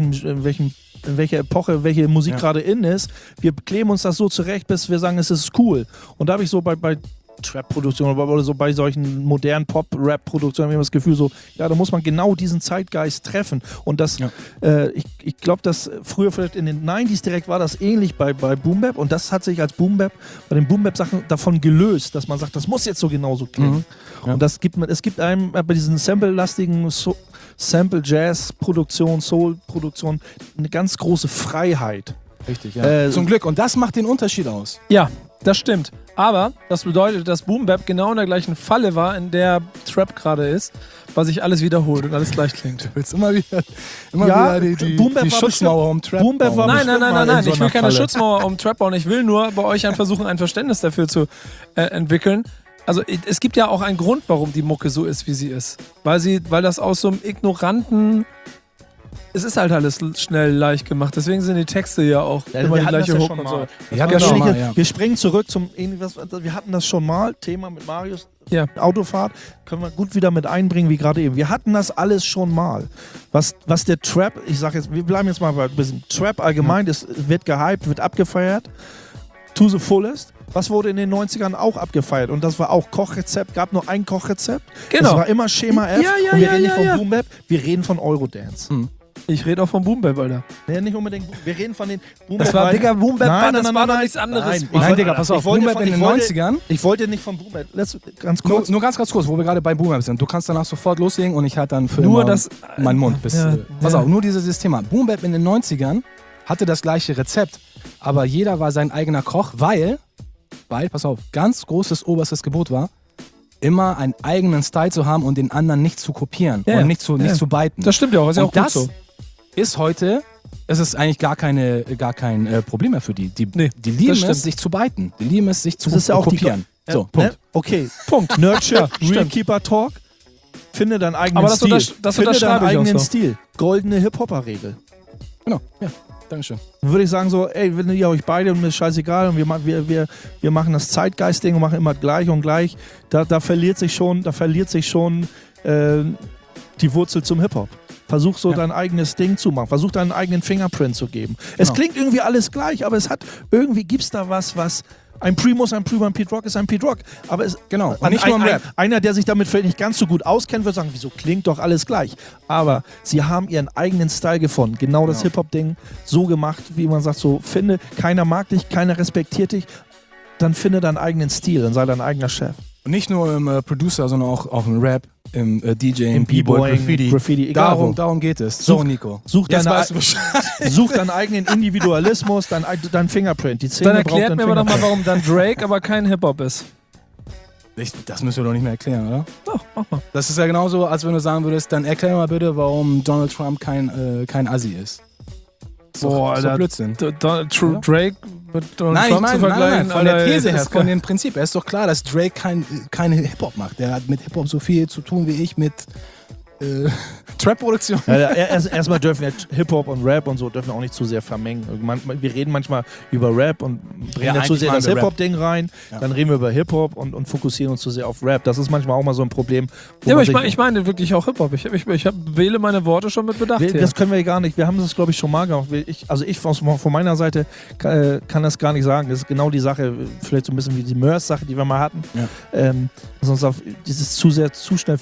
C: welcher Epoche, welche Musik gerade in ist. Wir kleben uns das so zurecht, bis wir sagen, es ist cool. Und da habe ich so bei Trap-Produktionen oder so bei solchen modernen Pop-Rap-Produktionen immer das Gefühl so, ja, da muss man genau diesen Zeitgeist treffen. Und das, ich glaube, dass früher vielleicht in den 90s direkt war das ähnlich bei Boom Bap und das hat sich als Boom Bap, bei den Boom Bap-Sachen davon gelöst, dass man sagt, das muss jetzt so genauso klingen.
A: Ja.
C: Und es gibt einem bei diesen Sample-lastigen Sample-Jazz-Produktion, Soul-Produktion eine ganz große Freiheit.
A: Richtig, ja. Zum Glück. Und das macht den Unterschied aus.
B: Ja, das stimmt. Aber das bedeutet, dass Boom Bap genau in der gleichen Falle war, in der Trap gerade ist, weil sich alles wiederholt und alles gleich klingt.
A: Du willst immer wieder
C: Boom Bap
A: die
C: war
A: Schutzmauer um Trap
C: Boom Bap war
A: bauen.
B: Nein,
C: bestimmt mal in so
B: ich will
C: einer
B: keine
C: Falle.
B: Schutzmauer um Trap bauen. Ich will nur bei euch versuchen, ein Verständnis dafür zu entwickeln. Also es gibt ja auch einen Grund, warum die Mucke so ist, wie sie ist. Weil das aus so einem ignoranten... Es ist halt alles schnell leicht gemacht. Deswegen sind die Texte ja auch
C: Ja,
B: immer
C: wir
B: die
C: hatten das
B: gleiche
C: ja
B: Hook
C: schon
B: und
C: mal.
B: so.
A: Ich hatte das schon mal, ja.
C: Wir springen zurück zum wir hatten das schon mal, Thema mit Marius,
B: Ja.
C: Autofahrt, können wir gut wieder mit einbringen, wie gerade eben. Wir hatten das alles schon mal. Was der Trap, ich sag jetzt, wir bleiben jetzt mal bei ein bisschen Trap allgemein, das wird gehypt, wird abgefeiert, to the fullest. Was wurde in den 90ern auch abgefeiert? Und das war auch Kochrezept, gab nur ein Kochrezept.
B: Genau.
C: Das war immer Schema F.
B: Ja,
C: und wir
B: ja,
C: reden
B: ja,
C: nicht von
B: ja.
C: Boom Bap, wir reden von Eurodance.
B: Ich rede auch vom Boom Bap, Alter.
C: Nee, nicht unbedingt. Wir reden von den Boom
B: Das
C: Bap.
B: war,
C: weil-
B: Digga, Boom Bap,
C: Nein,
B: das
C: nein,
B: war
C: nein,
B: doch
C: nein.
B: nichts anderes.
C: Nein,
A: Nein, Digga, pass auf.
C: Ich wollte
A: Boom Bap in den 90ern.
C: Ich wollte nicht von Boom Bap. Ganz kurz.
A: Nur ganz kurz, wo wir gerade bei Boom Bap sind. Du kannst danach sofort loslegen und ich halte dann für
B: Nur
A: immer
B: das-
A: meinen Mund.
B: Ja,
A: Pass
B: ja.
A: auf, nur dieses Thema. Boom Bap in den 90ern hatte das gleiche Rezept, aber jeder war sein eigener Koch, weil, pass auf, ganz großes oberstes Gebot war, immer einen eigenen Style zu haben und den anderen nicht zu kopieren
B: Ja,
A: und nicht zu biten.
B: Das stimmt ja auch, ist ja auch
A: Und
B: gut
A: das
B: so.
A: ist heute, es ist eigentlich gar kein Problem mehr für die. Die
B: Nee,
A: lieben
B: das
A: es,
B: stimmt.
A: sich zu biten. Die lieben es, sich zu
C: Das ist ja auch die-
A: kopieren. So,
C: Ne?
A: Punkt.
C: Okay, Punkt. Nurture,
B: stimmt.
C: Realkeeper Talk. Finde deinen eigenen
B: Aber das
C: Stil.
B: das
C: Finde deinen
B: unterschreibe ich auch
C: eigenen
B: so.
C: Stil. Goldene Hip-Hopper-Regel.
A: Genau, ja, Dankeschön.
C: Dann würde ich sagen so, ey, wenn ihr euch beide und mir ist scheißegal und wir machen das Zeitgeist-Ding und machen immer gleich und gleich, da verliert sich schon die Wurzel zum Hip-Hop. Versuch so dein eigenes Ding zu machen. Versuch deinen eigenen Fingerprint zu geben. Es
A: Genau.
C: klingt irgendwie alles gleich, aber irgendwie gibt es da was ein Primo ist ein Primo, ein Pete Rock ist ein Pete Rock. Aber
A: Genau, und nicht nur im Rap.
C: Einer, der sich damit vielleicht nicht ganz so gut auskennt, wird sagen, wieso klingt doch alles gleich. Aber sie haben ihren eigenen Style gefunden. Genau das Hip-Hop-Ding so gemacht, wie man sagt, so finde, keiner mag dich, keiner respektiert dich, dann finde deinen eigenen Stil, dann sei dein eigener Chef.
A: Und nicht nur im Producer, sondern auch im Rap. DJing,
C: Im
A: B-Boy,
C: B-Boying, Graffiti, egal wo.
A: Darum geht es. So, Nico.
C: Such
A: Jetzt
C: deine-
A: weißt du Bescheid.
C: Such deinen eigenen Individualismus, dein Fingerprint. Die Szene
B: Dann
C: braucht
B: erklärt
C: dein
B: mir aber doch mal,
C: Fingerprint.
B: warum dann Drake aber kein Hip-Hop ist.
A: Das müssen wir doch nicht mehr erklären, oder?
B: Doch, mach mal.
A: Das ist ja genauso, als wenn du sagen würdest, dann erklär mal bitte, warum Donald Trump kein Assi ist. Ist doch
B: Alter,
A: Blödsinn.
B: Drake mit Donald
A: Nein, ich
B: Trump zu
A: meine,
B: vergleichen.
A: von der
B: Alter,
A: These her,
B: ist
A: von dem Prinzip. Es ist doch klar, dass Drake keine Hip-Hop macht. Der hat mit Hip-Hop so viel zu tun wie ich mit Trap-Produktion.
C: Ja, erstmal dürfen wir Hip-Hop und Rap und so dürfen wir auch nicht zu sehr vermengen. Wir reden manchmal über Rap und bringen
A: Ja,
C: dann zu
A: eigentlich
C: sehr das
A: machen wir
C: Hip-Hop-Ding rein.
A: Ja.
C: Dann reden wir über Hip-Hop und fokussieren uns zu sehr auf Rap. Das ist manchmal auch mal so ein Problem. wo
B: Ja, aber
C: man
B: ich meine wirklich auch Hip-Hop. Ich wähle meine Worte schon mit Bedacht hier.
C: das können wir gar nicht. Wir haben das, glaube ich, schon mal gemacht. Ich von meiner Seite kann das gar nicht sagen. Das ist genau die Sache, vielleicht so ein bisschen wie die Mörs-Sache, die wir mal hatten.
A: Ja.
C: Sonst auf dieses zu schnell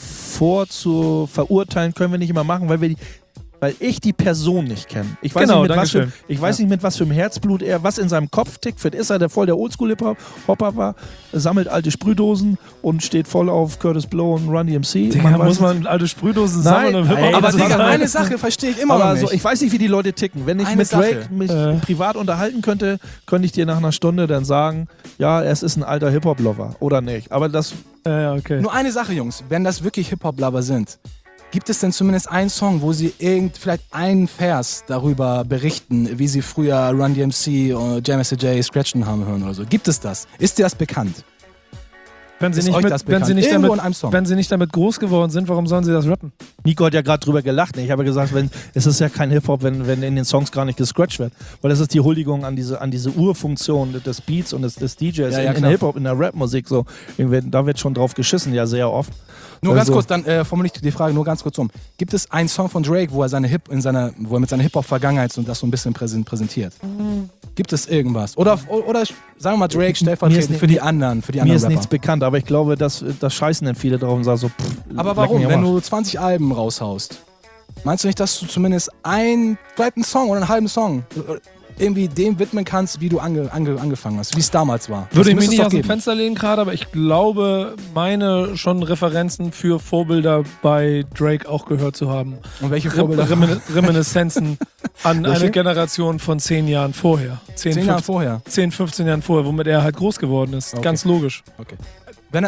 C: verurteilen können wir nicht immer machen, weil ich die Person nicht kenne. Ich weiß,
B: Genau,
C: nicht,
B: Dankeschön.
C: nicht, mit was für einem Herzblut was in seinem Kopf tickt. Vielleicht ist er voll der Oldschool-Hopper war, sammelt alte Sprühdosen und steht voll auf Curtis Blow und Run DMC.
B: Digga,
C: weiß
B: muss
C: es
B: man alte Sprühdosen
C: Nein,
B: sammeln und Hip-Hop?
C: ey,
A: Aber
C: das
A: Digga,
C: ist
A: eine Sache verstehe ich immer noch
C: aber
A: nicht.
C: so, ich weiß nicht, wie die Leute ticken. Wenn ich
A: Eine
C: mit Drake
A: Sache.
C: mich privat unterhalten könnte ich dir nach einer Stunde dann sagen, ja, es ist ein alter Hip-Hop-Lover oder nicht. Aber das
B: Ja, okay.
A: Nur eine Sache, Jungs. Wenn das wirklich Hip-Hop-Lover sind, gibt es denn zumindest einen Song, wo sie vielleicht einen Vers darüber berichten, wie sie früher Run DMC und James J. Scratchen haben hören oder so? Gibt es das? Ist dir das bekannt?
B: Wenn sie
A: Ist
B: nicht,
A: euch
B: mit,
A: das
B: wenn, sie
A: bekannt?
B: nicht
A: Irgendwo
B: damit,
A: in einem Song.
B: wenn sie nicht damit groß geworden sind, warum sollen sie das rappen?
C: Nico hat ja gerade drüber gelacht. Ne? Ich habe ja gesagt, es ist ja kein Hip-Hop, wenn in den Songs gar nicht gescratcht wird. Weil das ist die Huldigung an diese Urfunktion des Beats und des DJs
A: Ja,
C: in
A: klar.
C: Hip-Hop, in der Rap-Musik. So. Da wird schon drauf geschissen, ja sehr oft.
A: Nur ganz
C: Also-
A: kurz, dann formuliere ich die Frage nur ganz kurz um. Gibt es einen Song von Drake, wo er mit seiner Hip-Hop-Vergangenheit und das so ein bisschen präsentiert? Gibt es irgendwas? Oder sagen wir mal Drake stellvertretend
C: nicht-
A: für die anderen
C: Mir ist
A: Rapper.
C: nichts bekannt, aber ich glaube, das scheißen dann viele drauf und sagen so,
A: Aber
C: leck
A: warum?
C: mich am
A: Wenn
C: Arsch.
A: du 20 Alben raushaust, meinst du nicht, dass du zumindest vielleicht einen Song oder einen halben Song irgendwie dem widmen kannst, wie du angefangen hast, wie es damals war?
B: Würde
A: Das
B: ich mich
A: müsste es
B: nicht
A: doch
B: aus dem
A: geben.
B: Fenster lehnen gerade, aber ich glaube, meine schon Referenzen für Vorbilder bei Drake auch gehört zu haben.
A: Und welche Vorbilder?
B: Reminiszenzen an
A: Welche?
B: eine Generation von 10 Jahren vorher.
A: 10 Jahre vorher.
B: 10, 15 Jahren vorher, womit er halt groß geworden ist.
A: Okay.
B: Ganz logisch.
A: Okay. Wenn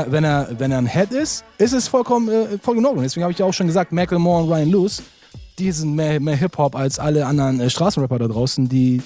A: er ein Head ist es vollkommen in Ordnung. Deswegen habe ich ja auch schon gesagt, Macklemore und Ryan Lewis, die sind mehr Hip-Hop als alle anderen Straßenrapper da draußen, die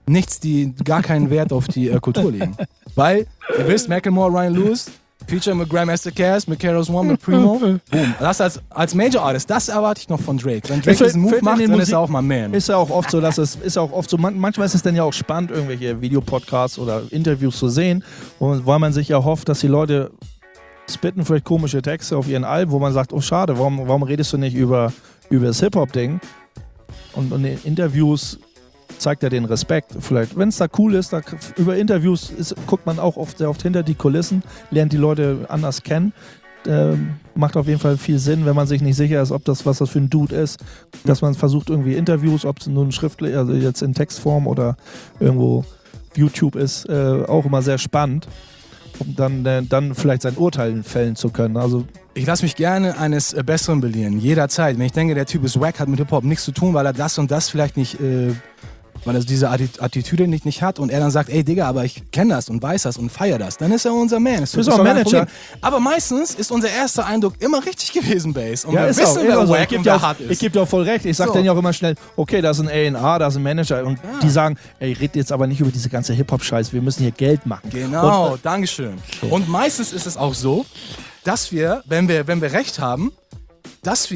A: gar keinen Wert auf die Kultur legen. Weil, ihr wisst, Macklemore, Ryan Lewis, Feature mit Grandmaster Cass, mit Keros One, mit Primo. Boom. Das als Major Artist, das erwarte ich noch von Drake. Wenn Drake diesen Move macht, dann ist er auch mal Man.
C: Ist ja auch oft so, manchmal ist es dann ja auch spannend, irgendwelche Videopodcasts oder Interviews zu sehen, weil man sich ja hofft, dass die Leute spitten vielleicht komische Texte auf ihren Alben, wo man sagt, oh schade, warum redest du nicht über das Hip-Hop-Ding? Und in Interviews zeigt er den Respekt. Vielleicht, wenn es da cool ist, über Interviews guckt man auch oft sehr oft hinter die Kulissen, lernt die Leute anders kennen. Macht auf jeden Fall viel Sinn, wenn man sich nicht sicher ist, was das für ein Dude ist, dass man versucht irgendwie Interviews, ob es nun schriftlich, also jetzt in Textform oder irgendwo YouTube ist, auch immer sehr spannend, um dann vielleicht sein Urteil fällen zu können. Also
A: Ich lasse mich gerne eines Besseren belehren, jederzeit. Wenn ich denke, der Typ ist wack, hat mit Hip-Hop nichts zu tun, weil er das und das vielleicht nicht, weil er diese Attitüde nicht hat und er dann sagt, ey Digga, aber ich kenne das und weiß das und feier das, dann ist er unser Man. Das
C: Ist
A: doch
C: auch
A: kein
C: Manager.
A: Problem. Aber meistens ist unser erster Eindruck immer richtig gewesen, Bass. Und
C: ja,
A: wir
C: ist
A: wissen,
C: auch,
A: wer
C: immer so.
A: wack und wer hart
C: Ich
A: ist.
C: gebe dir auch voll recht. Ich sag
A: So.
C: denen ja auch immer schnell, okay, da ist ein A&R, da ist ein Manager und die sagen, ey, red jetzt aber nicht über diese ganze Hip-Hop-Scheiß, wir müssen hier Geld machen.
A: Genau,
C: Und,
A: Dankeschön. Und meistens ist es auch so, dass wir, wenn wir recht haben, dass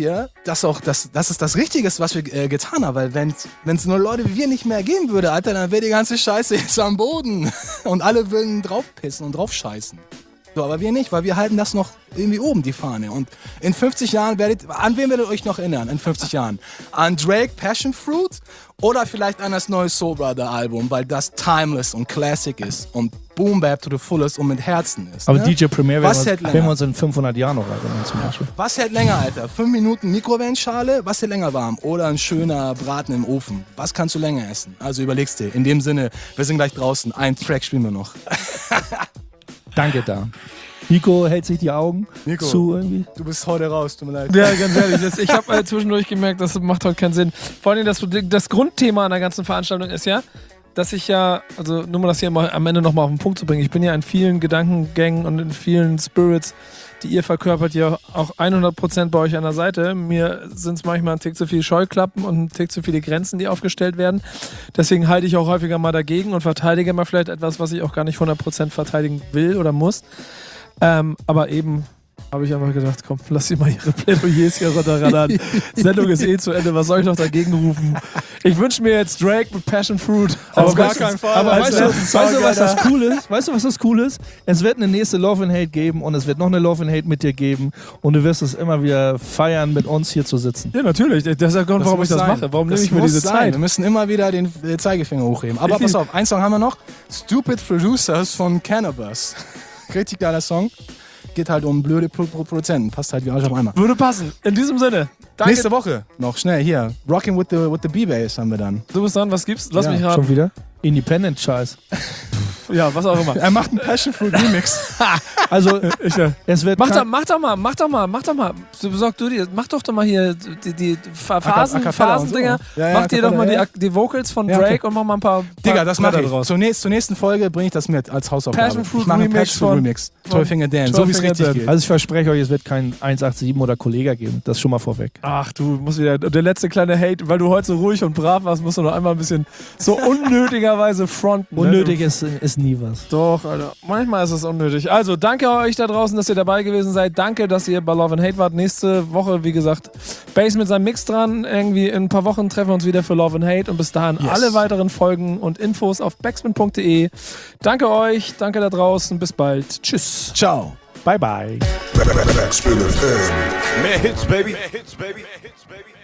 A: es das Richtige ist, was wir getan haben. Weil wenn es nur Leute wie wir nicht mehr geben würde, Alter, dann wäre die ganze Scheiße jetzt am Boden. Und alle würden draufpissen und draufscheißen. So, aber wir nicht, weil wir halten das noch irgendwie oben, die Fahne. Und in 50 Jahren an wen werdet ihr euch noch erinnern? In 50 Jahren? An Drake, Passion Fruit? Oder vielleicht an das neue Soul Brother Album, weil das timeless und classic ist und Boom Bap to the fullest und mit Herzen ist.
C: aber
A: ne?
C: DJ Premier
A: Was hält
C: werden
A: länger?
C: wir uns in 500 Jahren noch erinnern zum Beispiel.
A: Was hält länger, Alter? 5 Minuten Mikrowellenschale, was hält länger warm? Oder ein schöner Braten im Ofen? Was kannst du länger essen? Also überlegst dir. In dem Sinne, wir sind gleich draußen. Einen Track spielen wir noch.
C: Danke da. Nico hält sich die Augen
A: Nico.
C: zu irgendwie.
A: Du bist heute raus, tut mir leid.
B: Ja, ganz ehrlich, ich habe zwischendurch gemerkt, das macht heute keinen Sinn. Vor allem das Grundthema an der ganzen Veranstaltung ist ja, dass ich ja, also nur mal das hier mal am Ende nochmal auf den Punkt zu bringen, ich bin ja in vielen Gedankengängen und in vielen Spirits, die ihr verkörpert, ja auch 100% bei euch an der Seite. Mir sind es manchmal ein Tick zu viele Scheuklappen und ein Tick zu viele Grenzen, die aufgestellt werden. Deswegen halte ich auch häufiger mal dagegen und verteidige mal vielleicht etwas, was ich auch gar nicht 100% verteidigen will oder muss. Aber eben habe ich einfach gedacht, komm, lass sie mal ihre Plädoyers hier runterradern. Sendung ist eh zu Ende, was soll ich noch dagegen rufen? Ich wünsche mir jetzt Drake mit Passion Fruit.
A: Auf gar keinen Fall.
C: Aber
A: Also,
C: weißt du, was das cool ist? Weißt du, was das cool ist? Es wird eine nächste Love and Hate geben und es wird noch eine Love and Hate mit dir geben und du wirst es immer wieder feiern, mit uns hier zu sitzen.
B: Ja, natürlich. Das ist der Grund, warum ich das mache. Warum nehme ich mir diese Zeit?
A: Wir müssen immer wieder den Zeigefinger hochheben. Aber pass auf, einen Song haben wir noch. Stupid Producers von Cannabis. Richtig geiler Song. Geht halt um blöde Produzenten. Passt halt wie Arsch auf einmal.
B: Würde passen. In diesem Sinne. Danke.
A: Nächste Woche noch schnell hier. Rocking with the B-Bass haben wir dann.
B: Du bist dran, was gibt's? Lass
A: Ja,
B: mich raten.
C: Schon wieder? Independent-Scheiß.
B: Ja, was auch immer.
A: Er macht einen Passion Fruit Remix.
C: Also, es wird...
B: Mach doch mal. Besorg du dir. Mach doch mal hier die
A: A cappella und so.
B: Phasendinger.
A: Ja,
B: Mach dir doch mal
A: ja.
B: die Vocals von
A: Ja,
B: Drake
A: okay.
B: und mach mal ein paar
A: Digga, das mache ich.
B: draus.
A: Zur nächsten Folge bringe ich das mit als Hausaufgabe.
B: Passion Fruit
A: ich mache einen
B: Remix
A: Passion Fruit
B: von-
A: Remix. Tollfinger Dan, so wie es
B: 12
A: richtig
B: Dan.
A: geht.
C: Also ich verspreche euch, es wird kein 187 oder Kollega geben. Das schon mal vorweg.
B: Ach, du musst wieder. Der letzte kleine Hate, weil du heute so ruhig und brav warst, musst du noch einmal ein bisschen so unnötigerweise fronten.
C: Unnötig ist nie was.
B: Doch, Alter. Manchmal ist es unnötig. Also, danke euch da draußen, dass ihr dabei gewesen seid. Danke, dass ihr bei Love and Hate wart. Nächste Woche, wie gesagt, Bass mit seinem Mix dran. Irgendwie in ein paar Wochen treffen wir uns wieder für Love and Hate. Und bis dahin alle weiteren Folgen und Infos auf backspin.de. Danke euch, danke da draußen. Bis bald. Tschüss.
A: Ciao.
C: Bye, bye.
D: Backspin FM.
E: Mehr Hits, baby. Mehr Hits, baby. Mehr Hits, baby.